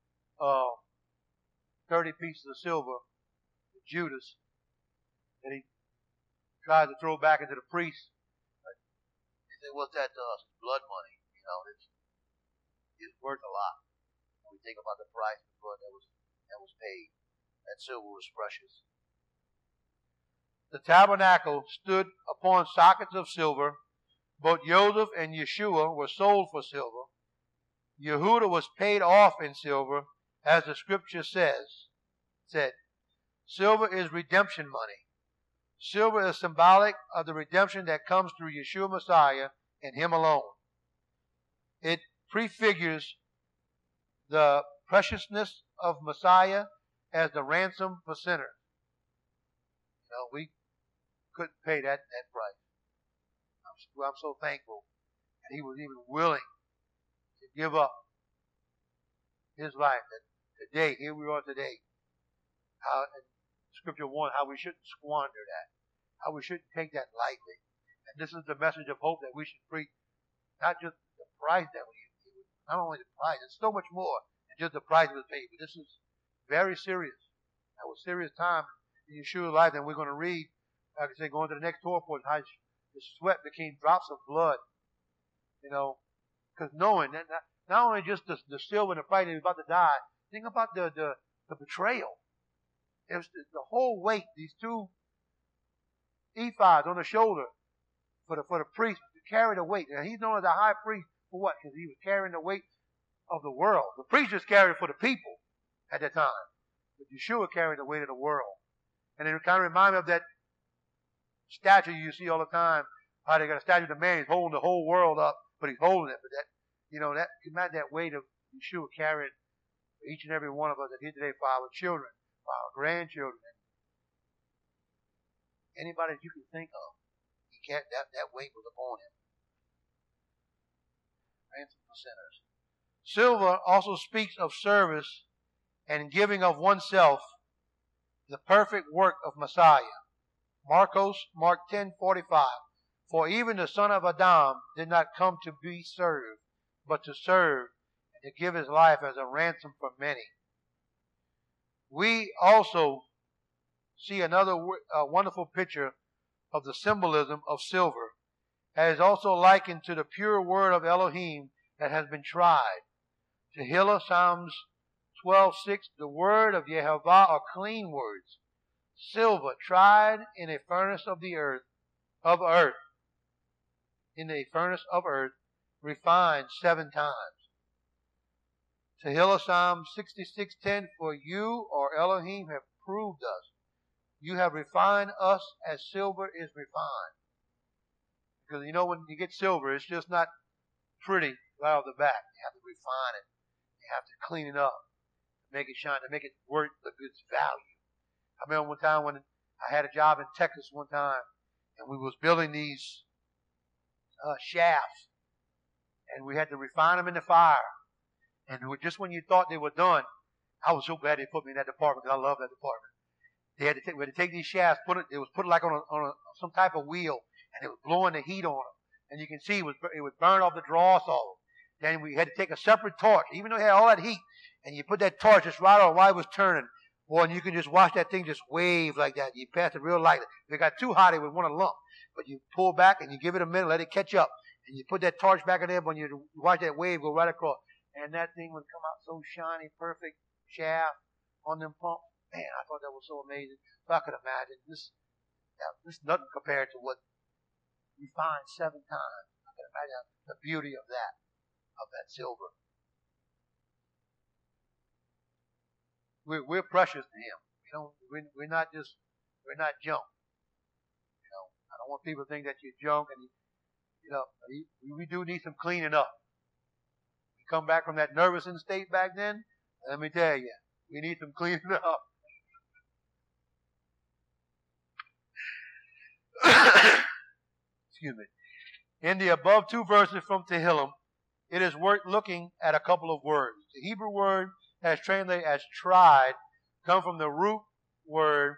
A: 30 pieces of silver, Judas, that he tried to throw back into the priest. He said, "What's that to us? Blood money. You know, it's worth a lot." When we think about the price of blood that was paid, that silver was precious. The tabernacle stood upon sockets of silver. Both Joseph and Yeshua were sold for silver. Yehuda was paid off in silver, as the scripture said. Silver is redemption money. Silver is symbolic of the redemption that comes through Yeshua Messiah and Him alone. It prefigures the preciousness of Messiah as the ransom for sinners. You know, we couldn't pay that price. I'm so thankful that He was even willing to give up His life. That today, here we are today. How in Scripture 1, how we shouldn't squander that. How we shouldn't take that lightly. And this is the message of hope that we should preach. Not just the price that not only the price, it's so much more than just the price was paid. But this is very serious. That was a serious time in Yeshua's life, and we're going to read, like I say, going to the next Torah portion, how his sweat became drops of blood. You know, because knowing that not only just the silver and the price that he was about to die, think about the betrayal. It was the whole weight, these 2 ephods on the shoulder for the priest to carry the weight. And he's known as the high priest for what? Because he was carrying the weight of the world. The priest just carried it for the people at that time. But Yeshua carried the weight of the world. And it kind of reminds me of that statue you see all the time. How they got a statue of the man, he's holding the whole world up, but he's holding it. But that, you know, that imagine that weight of Yeshua carrying for each and every one of us that here today, for our children, for our grandchildren, anybody that you can think of. That weight was upon him. Ransom for sinners. Silver also speaks of service and giving of oneself, the perfect work of Messiah. Mark 10:45. For even the Son of Adam did not come to be served, but to serve and to give his life as a ransom for many. We also see another wonderful picture of the symbolism of silver, as also likened to the pure word of Elohim that has been tried. Tehillah, Psalms 12:6, the word of Yehovah are clean words. Silver tried in a furnace of earth, in a furnace of earth, refined 7 times. Tehillah, Psalm 66:10, for you, or Elohim, have proved us. You have refined us as silver is refined. Because you know when you get silver, it's just not pretty right off the bat. You have to refine it. You have to clean it up, make it shine, to make it worth the good value. I remember one time when I had a job in Texas one time, and we was building these shafts, and we had to refine them in the fire. And just when you thought they were done, I was so glad they put me in that department because I love that department. we had to take these shafts, it was put like on some type of wheel, and it was blowing the heat on them. And you can see it would burn off the dross off. Then we had to take a separate torch, even though it had all that heat, and you put that torch just right on while it was turning. Boy, and you can just watch that thing just wave like that. You pass it real lightly. If it got too hot, it would want to lump. But you pull back and you give it a minute, let it catch up. And you put that torch back in there when you watch that wave go right across. And that thing would come out so shiny, perfect shaft on them pumps. Man, I thought that was so amazing. So I could imagine this is nothing compared to what we find 7 times. I can imagine the beauty of that silver. We're precious to Him. You know, we're not junk. You know, I don't want people to think that you're junk, and you know, we do need some cleaning up. We come back from that nervous state back then. Let me tell you, we need some cleaning up. Excuse me. In the above 2 verses from Tehillim, it is worth looking at a couple of words. The Hebrew word as translated as tried come from the root word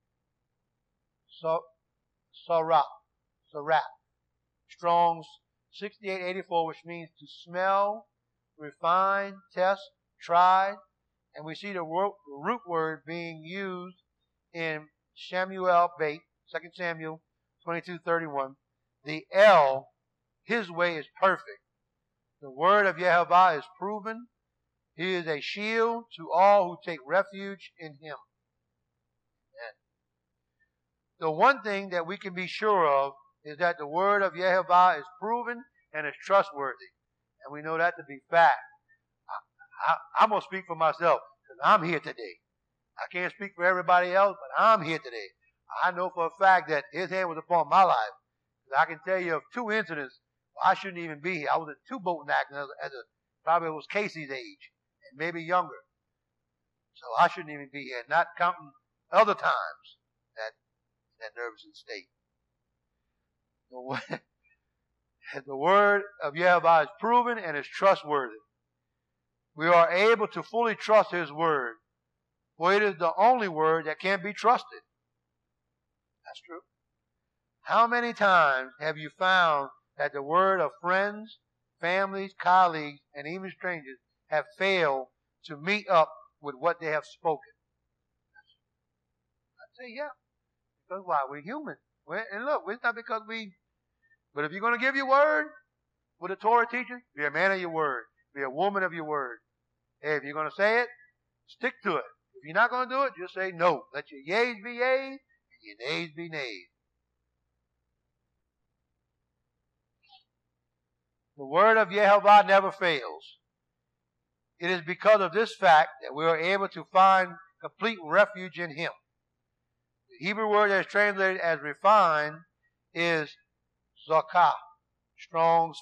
A: sarat, Strong's 6884, which means to smell, refine, test, tried. And we see the root word being used in Shamuel Bait, 2 Samuel 22:31. The El, His way is perfect. The word of Yehovah is proven. He is a shield to all who take refuge in Him. And the one thing that we can be sure of is that the word of Yehovah is proven and is trustworthy. And we know that to be fact. I'm going to speak for myself because I'm here today. I can't speak for everybody else, but I'm here today. I know for a fact that His hand was upon my life. I can tell you of 2 incidents where I shouldn't even be here. I was in 2 boating accidents probably it was Casey's age, and maybe younger. So I shouldn't even be here, not counting other times that nervous state. The word of Yehovah is proven and is trustworthy. We are able to fully trust His word, for it is the only word that can be trusted. That's true. How many times have you found that the word of friends, families, colleagues, and even strangers have failed to meet up with what they have spoken? I'd say, yeah. Because why? We're human. And look, it's not because but if you're going to give your word, what the Torah teaches, be a man of your word. Be a woman of your word. Hey, if you're going to say it, stick to it. If you're not going to do it, just say no. Let your yeas be yeas and your nays be nays. The word of Yehovah never fails. It is because of this fact that we are able to find complete refuge in Him. The Hebrew word that is translated as refined is zakah. Strong's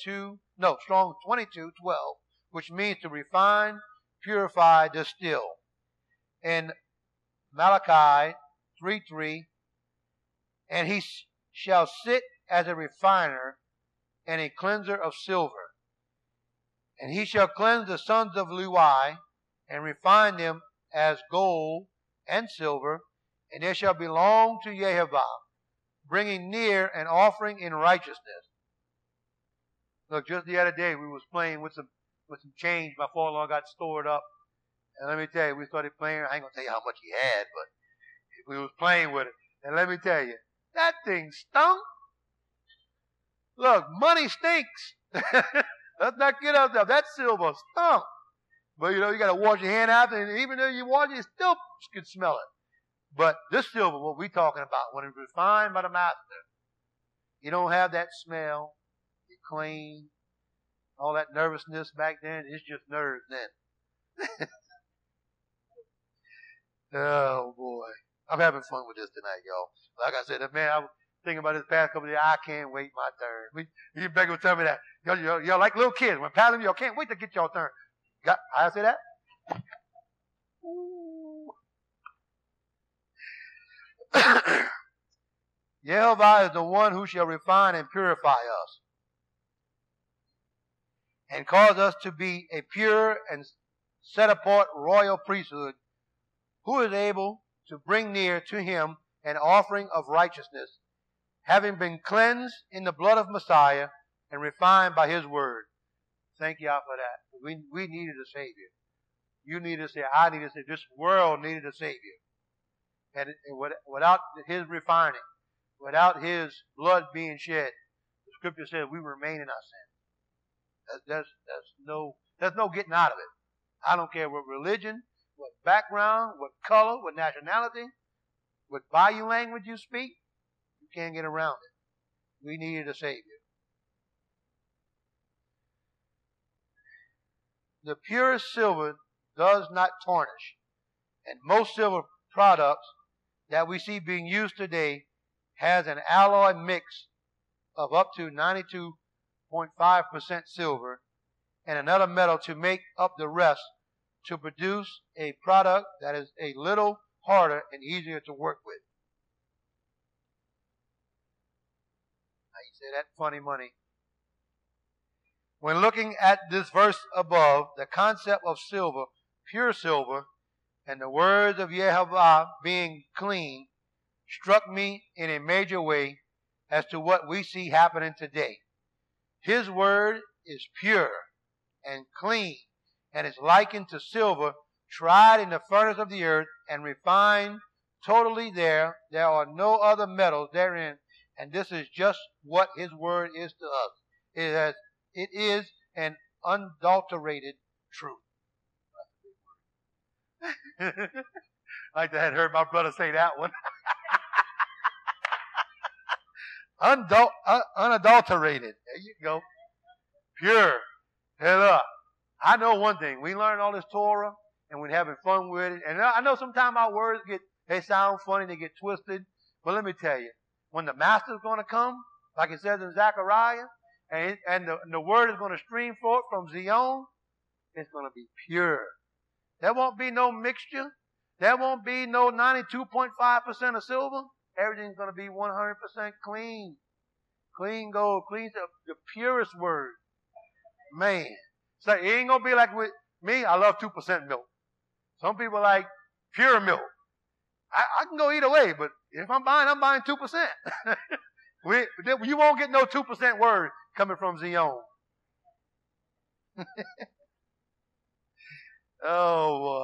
A: 22:12, which means to refine, purify, distill. In Malachi 3:3, and He shall sit as a refiner and a cleanser of silver. And He shall cleanse the sons of Levi and refine them as gold and silver, and they shall belong to Yehovah, bringing near an offering in righteousness. Look, just the other day we was playing with some change. My father-in-law got stored up, and let me tell you, we started playing. I ain't gonna tell you how much he had, but we was playing with it, and let me tell you, that thing stunk. Look, money stinks. Let's not get out there. That silver stunk. But you got to wash your hand after, and even though you wash it, you still can smell it. But this silver, what we're talking about, when it's refined by the master, you don't have that smell. You're clean. All that nervousness back then, it's just nerves then. Oh, boy. I'm having fun with this tonight, y'all. Like I said, man, I was thinking about this past couple of days. I can't wait my turn. You better tell me that. Y'all like little kids. When Pastor, y'all can't wait to get y'all turn. I say that? Yehovah is the one who shall refine and purify us and cause us to be a pure and set apart royal priesthood, who is able to bring near to him an offering of righteousness, having been cleansed in the blood of Messiah and refined by his word. Thank y'all for that. We needed a Savior. You needed a Savior. I needed a Savior. This world needed a Savior. And without his refining, without his blood being shed, the scripture says we remain in our sin. There's no getting out of it. I don't care what religion, what background, what color, what nationality, what Bayou language you speak, you can't get around it. We needed a Savior. The purest silver does not tarnish, and most silver products that we see being used today has an alloy mix of up to 92.5% silver and another metal to make up the rest to produce a product that is a little harder and easier to work with. Now you say that funny money. When looking at this verse above, the concept of silver, pure silver, and the words of Yehovah being clean struck me in a major way as to what we see happening today. His word is pure and clean and is likened to silver tried in the furnace of the earth and refined totally there. There are no other metals therein, and this is just what his word is to us. It is an unadulterated truth. I like to have heard my brother say that one. Unadulterated. There you go. Pure. Hey, look, I know one thing. We learn all this Torah, and we're having fun with it. And I know sometimes our words they sound funny, they get twisted. But let me tell you, when the Master's going to come, like it says in Zechariah, and the word is going to stream forth from Zion, it's going to be pure. There won't be no mixture. There won't be no 92.5% of silver. Everything's going to be 100% clean. Clean gold, clean, the purest word. Man. So it ain't going to be like with me. I love 2% milk. Some people like pure milk. I can go either way, but if I'm buying 2%. You won't get no 2% word coming from Zion. Oh, boy.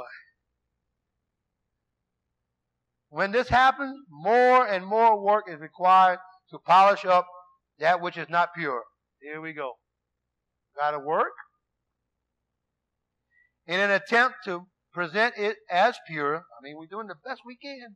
A: When this happens, more and more work is required to polish up that which is not pure. Here we go. Got to work in an attempt to present it as pure. I mean, we're doing the best we can.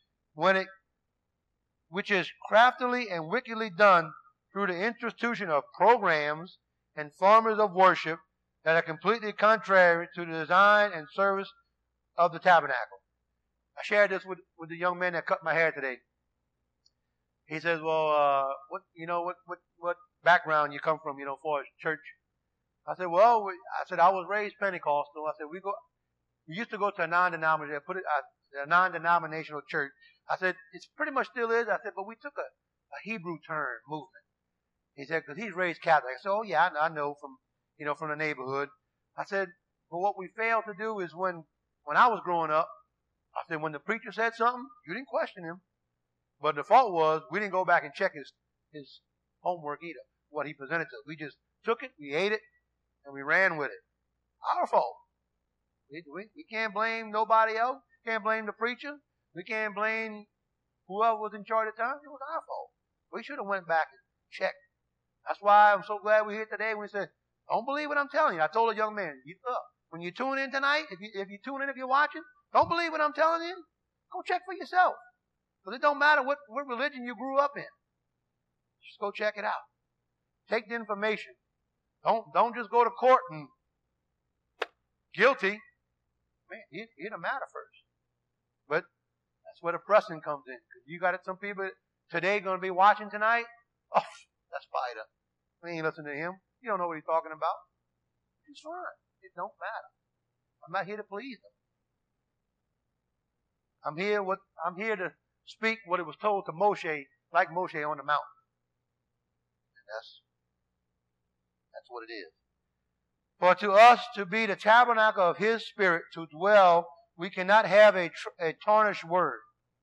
A: Which is craftily and wickedly done through the institution of programs and forms of worship that are completely contrary to the design and service of the tabernacle. I shared this with the young man that cut my hair today. He says, "Well, what background you come from, for church?" I said, "Well, I was raised Pentecostal." I said, "We used to go to a non-denominational church." I said, "It pretty much still is." I said, "But we took a Hebrew turn movement." He said, "Because he's raised Catholic." I said, "Oh yeah, I know from the neighborhood." I said, "But what we failed to do is when I was growing up, I said, when the preacher said something, you didn't question him. But the fault was we didn't go back and check his homework either, what he presented to us. We just took it, we ate it, and we ran with it. Our fault. We can't blame nobody else. Can't blame the preacher. We can't blame whoever was in charge at the time. It was our fault. We should have went back and checked. That's why I'm so glad we're here today when we said, don't believe what I'm telling you. I told a young man, when you tune in tonight, if you tune in, if you're watching, don't believe what I'm telling you. Go check for yourself. Because it don't matter what religion you grew up in. Just go check it out. Take the information. Don't just go to court and guilty. Man, hear the matter first. But that's where the pressing comes in. Because you got some people today going to be watching tonight. Oh, that's fired up. We ain't listening to him. You don't know what he's talking about. It's fine. It don't matter. I'm not here to please them. I'm here to speak what it was told to Moshe, like Moshe on the mountain. And that's what it is. For to us to be the tabernacle of his spirit, to dwell we cannot have a tarnished word.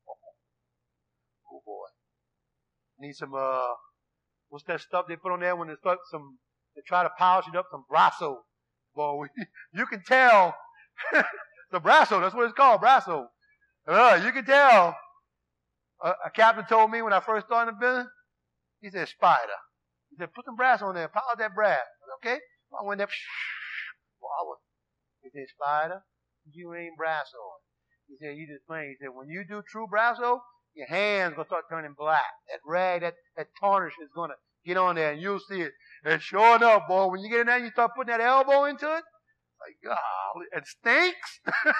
A: Oh boy. Need some, what's that stuff they put on there when they start they try to polish it up, some Brasso. Boy, you can tell, the Brasso, that's what it's called, Brasso. You can tell. A captain told me when I first started the business, he said, Spider. He said, put some brass on there, polish that brass. Okay. I went there, he said, Spider, you ain't Brasso. He said, you just playing. He said, when you do true Brasso, your hands going to start turning black. That rag, that tarnish is going to get on there and you'll see it. And sure enough, boy, when you get in there and you start putting that elbow into it, like, golly, it stinks.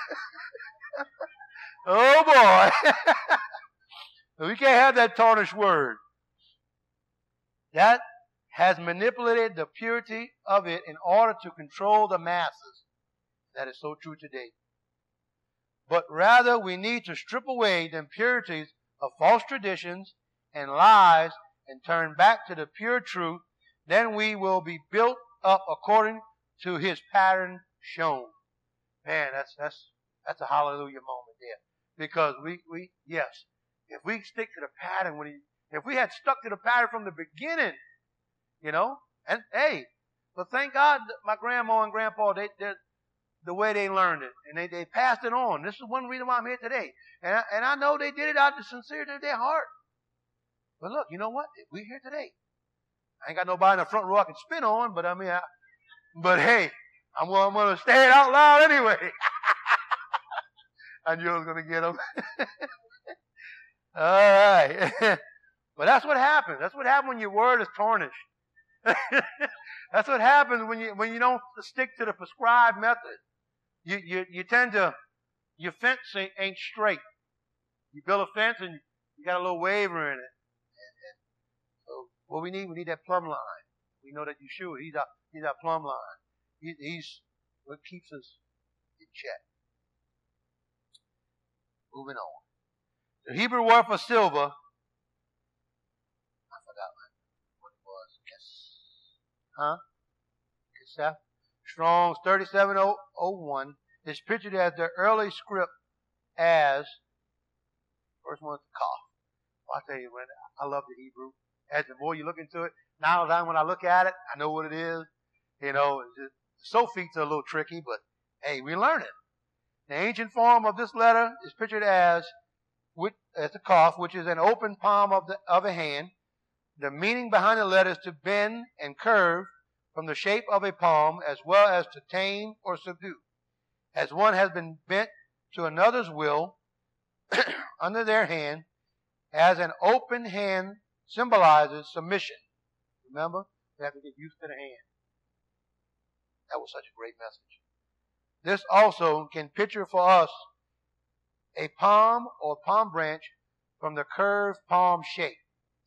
A: Oh boy. We can't have that tarnished word. That has manipulated the purity of it in order to control the masses. That is so true today. But rather, we need to strip away the impurities of false traditions and lies and turn back to the pure truth. Then we will be built up according to his pattern shown. Man, that's a hallelujah moment there. Because yes, if we stick to the pattern, if we had stuck to the pattern from the beginning, and hey, but thank God my grandma and grandpa, the way they learned it, and they passed it on. This is one reason why I'm here today. And I know they did it out of the sincerity of their heart. But look, you know what? We're here today. I ain't got nobody in the front row I can spin on, but but hey, I'm going to say it out loud anyway. I knew I was going to get them. All right. But that's what happens. That's what happens when your word is tarnished. That's what happens when you don't stick to the prescribed method. You tend to, your fence ain't straight. You build a fence and you got a little waver in it. And so what we need that plumb line. We know that Yeshua, he's our plumb line. He's what keeps us in check. Moving on. The Hebrew word for silver, I forgot what it was. Kesef. Strong's 3701 is pictured as the early script as, first one's the Kaf. I tell you, man, I love the Hebrew. As the more you look into it, now when I look at it, I know what it is. Sophie's a little tricky, but hey, we learn it. The ancient form of this letter is pictured as the Kaf, which is an open palm of a hand. The meaning behind the letter is to bend and curve from the shape of a palm, as well as to tame or subdue. As one has been bent to another's will under their hand, as an open hand symbolizes submission. Remember, we have to get used to the hand. That was such a great message. This also can picture for us a palm or palm branch from the curved palm shape.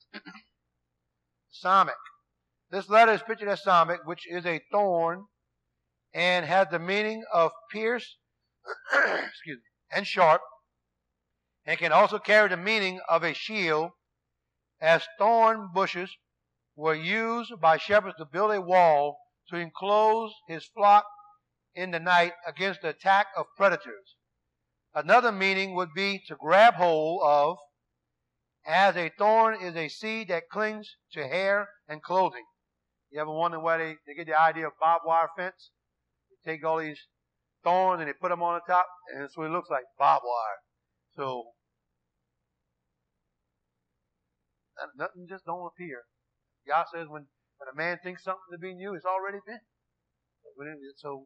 A: Samech. This letter is pictured as Samech, which is a thorn and has the meaning of pierce and sharp, and can also carry the meaning of a shield, as thorn bushes were used by shepherds to build a wall to enclose his flock in the night against the attack of predators. Another meaning would be to grab hold of, as a thorn is a seed that clings to hair and clothing. You ever wonder why they get the idea of barbed wire fence? They take all these thorns and they put them on the top, and that's what it looks like, barbed wire. So, nothing just don't appear. God says when a man thinks something to be new, it's already been. So,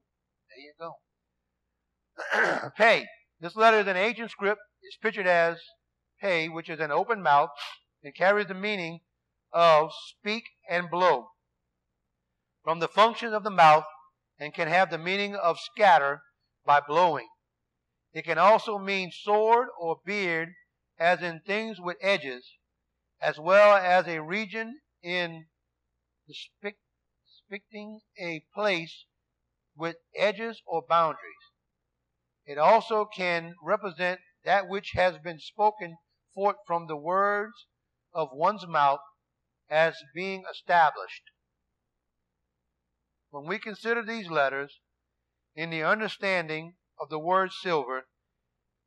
A: there you go. Pei. This letter is an ancient script. It's pictured as Pei, which is an open mouth. It carries the meaning of speak and blow from the functions of the mouth, and can have the meaning of scatter by blowing. It can also mean sword or beard, as in things with edges, as well as a region in depicting a place with edges or boundaries. It also can represent that which has been spoken forth from the words of one's mouth as being established. When we consider these letters in the understanding of the word silver,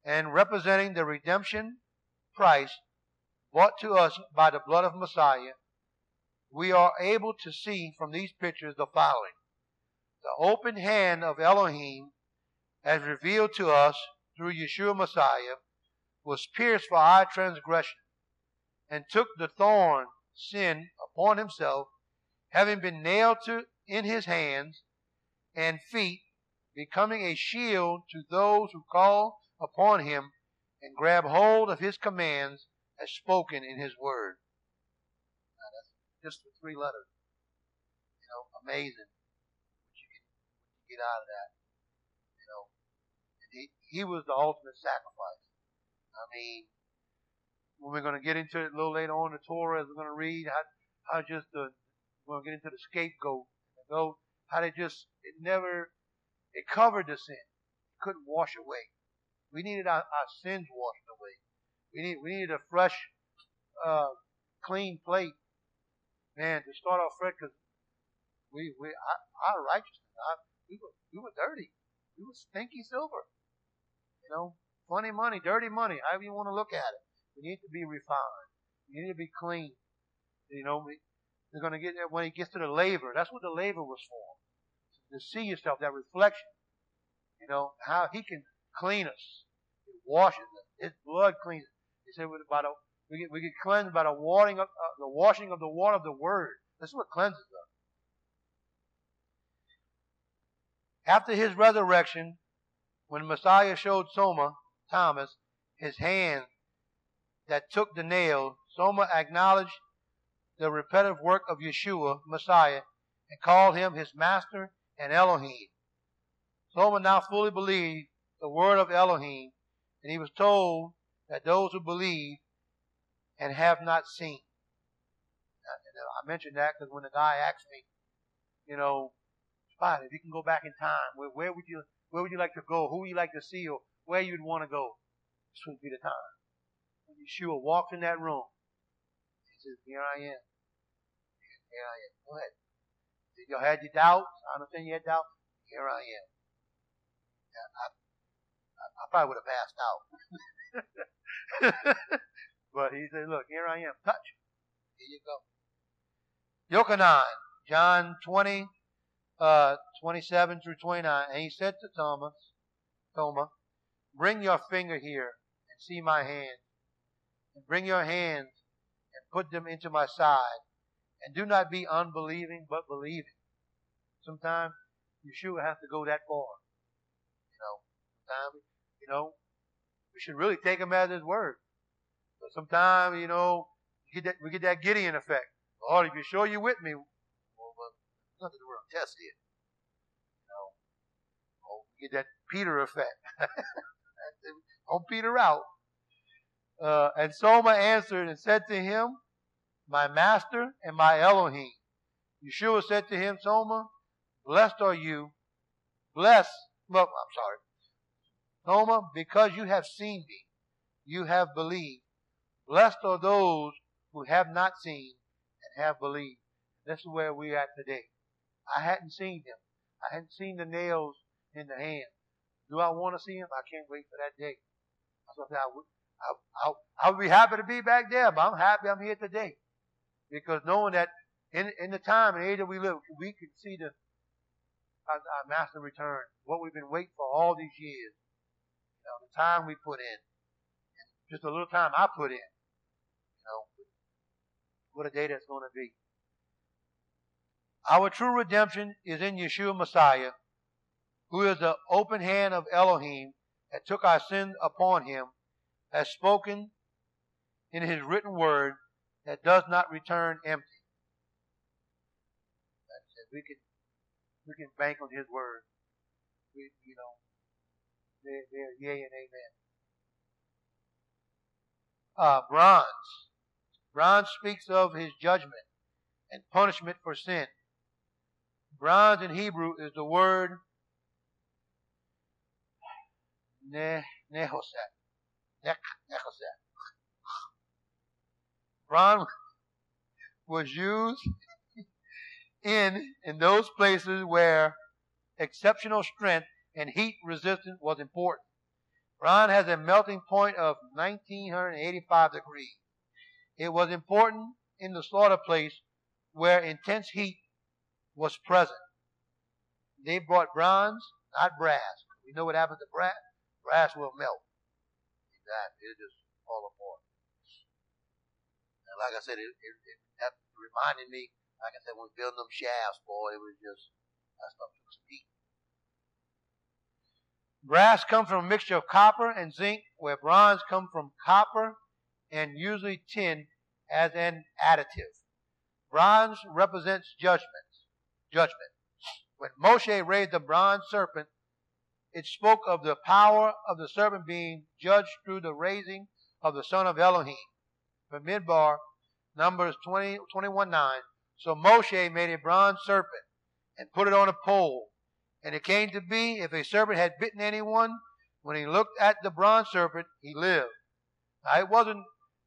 A: and representing the redemption price brought to us by the blood of Messiah, we are able to see from these pictures the following. The open hand of Elohim, as revealed to us through Yeshua Messiah, was pierced for our transgression, and took the thorn, sin, upon himself, having been nailed in his hands and feet, becoming a shield to those who call upon him and grab hold of his commands as spoken in his word. Now that's just the 3 letters. Amazing what you can get out of that. He was the ultimate sacrifice. I mean, when we're going to get into it a little later on in the Torah, as we're going to read, we're going to get into the scapegoat, how it covered the sin. It couldn't wash away. We needed our sins washed away. We needed a fresh, clean plate, man, to start off fresh, because our righteousness, we were dirty. We were stinky silver. Funny money, dirty money, however you want to look at it. We need to be refined. We need to be clean. We're going to get there when he gets to the laver. That's what the laver was for. To see yourself, that reflection. How he can clean us. It washes us. His blood cleans us. He said we get cleansed by the washing of the water of the word. That's what cleanses us. After his resurrection, when Messiah showed Thomas, his hand that took the nail, Soma acknowledged the repetitive work of Yeshua, Messiah, and called him his master and Elohim. Soma now fully believed the word of Elohim, and he was told that those who believe and have not seen. I mentioned that because when the guy asked me, Spot, if you can go back in time, where would you like to go? Who would you like to see, or where you'd want to go? This would be the time. When Yeshua walked in that room, he says, "Here I am. Here I am. Go ahead." You had your doubts. I understand you had doubts. Here I am. I probably would have passed out. But he said, "Look, here I am. Touch. Here you go." Yochanan, John 20, 27 through 29. And he said to Thomas, "Bring your finger here and see my hand. And bring your hands and put them into my side. And do not be unbelieving, but believing." Sometimes Yeshua has to go that far. Sometimes, we should really take him at his word. But sometimes, we get that Gideon effect. Lord, if you're sure you're with me, nothing to do test here. We get that Peter effect. Don't Peter out. And Soma answered and said to him, "My master and my Elohim." Yeshua said to him, "Soma, blessed are you. Soma, because you have seen me, you have believed. Blessed are those who have not seen and have believed." This is where we're at today. I hadn't seen him. I hadn't seen the nails in the hand. Do I want to see him? I can't wait for that day. I would be happy to be back there, but I'm happy I'm here today. Because knowing that in the time and age that we live, we can see our master return. What we've been waiting for all these years. The time we put in. And just a little time I put in. What a day that's going to be. Our true redemption is in Yeshua Messiah, who is the open hand of Elohim that took our sins upon him, as spoken in his written word that does not return empty. We can bank on his word. They're yea and amen. Bronze. Bronze speaks of his judgment and punishment for sin. Bronze in Hebrew is the word nehoset. Bronze was used in those places where exceptional strength and heat resistance was important. Bronze has a melting point of 1985 degrees. It was important in the slaughter place where intense heat was present. They brought bronze, not brass. We know what happens to brass. Brass will melt. Exactly. It'll just fall apart. And like I said, that reminded me, like I said, when we were building them shafts, boy, it was just, that stuff took some heat. Brass comes from a mixture of copper and zinc, where bronze comes from copper and usually tin as an additive. Bronze represents judgment. When Moshe raised the bronze serpent, it spoke of the power of the serpent being judged through the raising of the son of Elohim. From Midbar, Numbers 21:9. So Moshe made a bronze serpent and put it on a pole. And it came to be, if a serpent had bitten anyone, when he looked at the bronze serpent, he lived. Now, it wasn't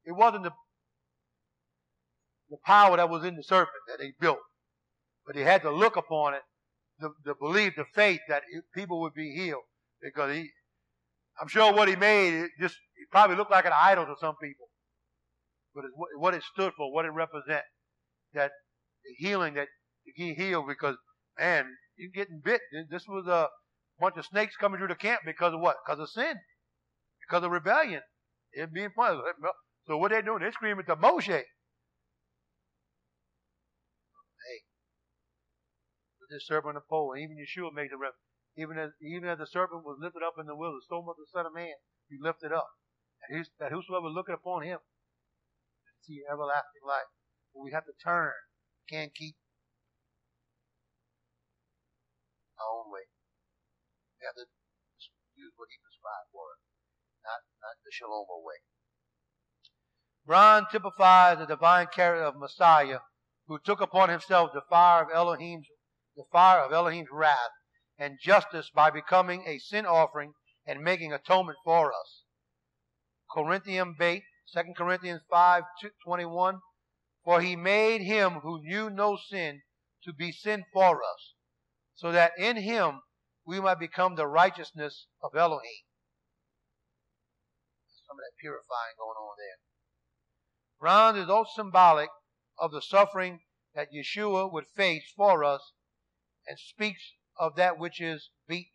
A: the power that was in the serpent that they built, but they had to look upon it, the belief, the faith that people would be healed, because I'm sure what he made, it probably looked like an idol to some people, but it's what it stood for, what it represents, that the healing, that to get healed, because man, you getting bit. This was a bunch of snakes coming through the camp because of what? Because of sin, because of rebellion. It being punished. So what they doing? They're screaming to Moshe. Hey, put this serpent on the pole. And even Yeshua makes a reference. Even as the serpent was lifted up in the wilderness, so much the Son of Man be lifted up, that whosoever looketh upon him see everlasting life. But we have to turn. Can't keep our own way. We have to use what he prescribed for us, not the Shalom way. Bronze typifies the divine character of Messiah, who took upon himself the fire of Elohim's wrath and justice by becoming a sin offering and making atonement for us. Corinthian bait, 2 Corinthians 5:21. For he made him who knew no sin to be sin for us, so that in him we might become the righteousness of Elohim. Some of that purifying going on there. Bronze is also symbolic of the suffering that Yeshua would face for us and speaks of that which is beaten.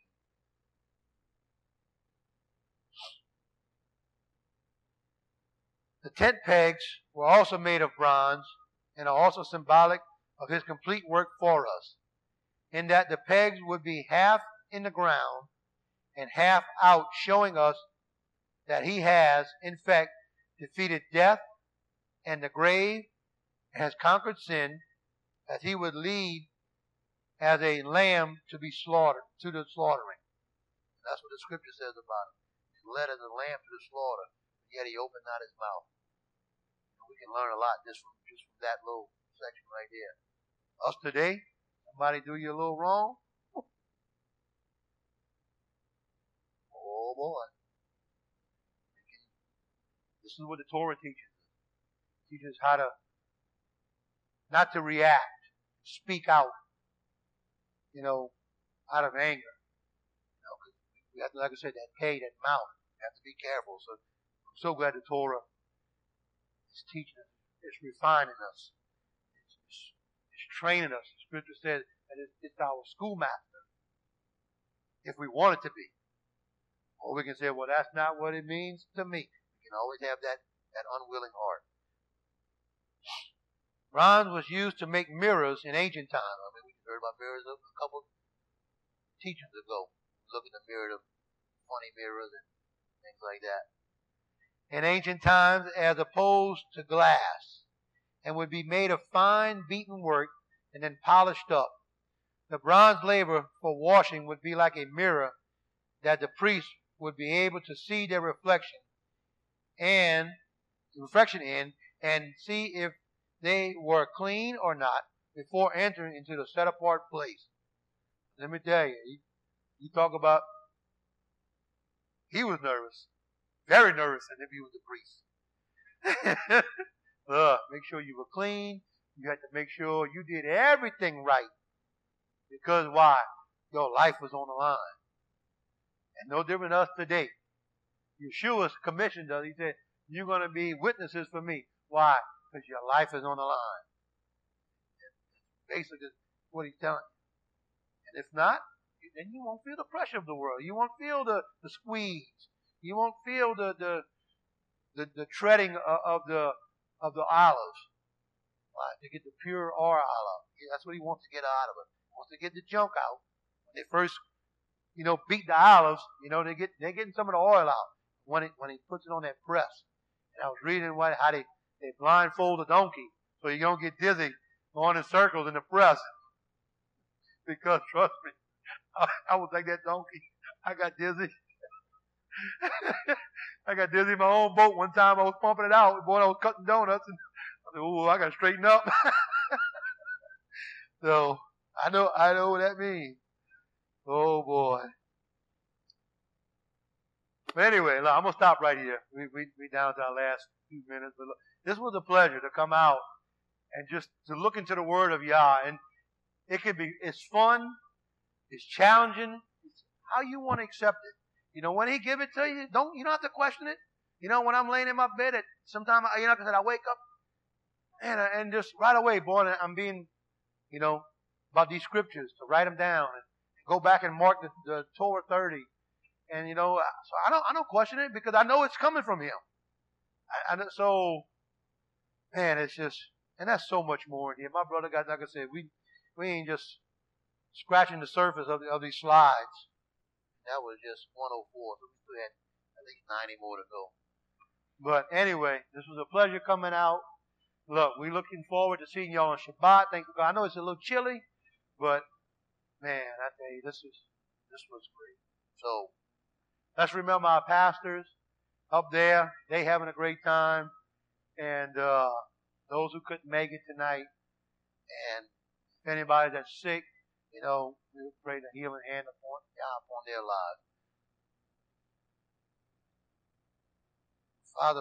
A: The tent pegs were also made of bronze and are also symbolic of his complete work for us, in that the pegs would be half in the ground and half out, showing us that he has, in fact, defeated death and the grave, and has conquered sin, as he would lead as a lamb to be slaughtered, to the slaughtering. That's what the scripture says about him. He led as a lamb to the slaughter, yet he opened not his mouth. We can learn a lot just from that little section right there. Us today, somebody do you a little wrong, oh boy. This is what the Torah teaches us. It teaches how to not to react, speak out, out of anger. We have to, like I said, that that mouth. We have to be careful. So I'm so glad the Torah is teaching us, it's refining us, it's training us. The Scripture says that it's our schoolmaster, if we want it to be. Or we can say, well, that's not what it means to me. We can always have that unwilling heart. Bronze was used to make mirrors in ancient times. I mean, we heard about mirrors a couple teachings ago. Look in the mirror, the funny mirrors and things like that. In ancient times, as opposed to glass, and would be made of fine beaten work and then polished up. The bronze laver for washing would be like a mirror that the priest would be able to see their reflection in, and see if they were clean or not before entering into the set apart place. Let me tell you, you talk about, he was nervous, very nervous, as if he was the priest. Make sure you were clean. You had to make sure you did everything right. Because why? Your life was on the line. And no different than us today. Yeshua's commissioned us. He said, you're going to be witnesses for me. Why? Because your life is on the line. Basically, what he's telling you. And if not, then you won't feel the pressure of the world. You won't feel the squeeze. You won't feel the treading of the olives. Why? To get the pure oil out. That's what he wants to get out of it. He wants to get the junk out. When they first, beat the olives, they're getting some of the oil out when he puts it on that press. And I was reading how they blindfold a donkey so you don't get dizzy going in circles in the press. Because trust me, I was like that donkey. I got dizzy. I got dizzy in my own boat one time. I was pumping it out. Boy, I was cutting donuts, and I said, "Ooh, I got to straighten up." So I know what that means. Oh boy. But anyway, look, I'm gonna stop right here. We down to our last few minutes, but look, this was a pleasure to come out and just to look into the Word of Yah, and it's fun, it's challenging, it's how you want to accept it. When He give it to you, you don't have to question it. When I'm laying in my bed sometimes, because I wake up and just right away, boy, I'm being, about these scriptures to write them down and go back and mark the Torah 30. And, so I don't question it because I know it's coming from Him. So, man, it's just, and that's so much more in here. My brother, guys, like I said, we ain't just scratching the surface of these slides. That was just 104, so we still had at least 90 more to go. But anyway, this was a pleasure coming out. Look, we're looking forward to seeing y'all on Shabbat. Thank you, God. I know it's a little chilly, but man, I tell you, this was great. So let's remember our pastors up there. They having a great time, and those who couldn't make it tonight, and if anybody that's sick, we pray the healing hand upon their lives.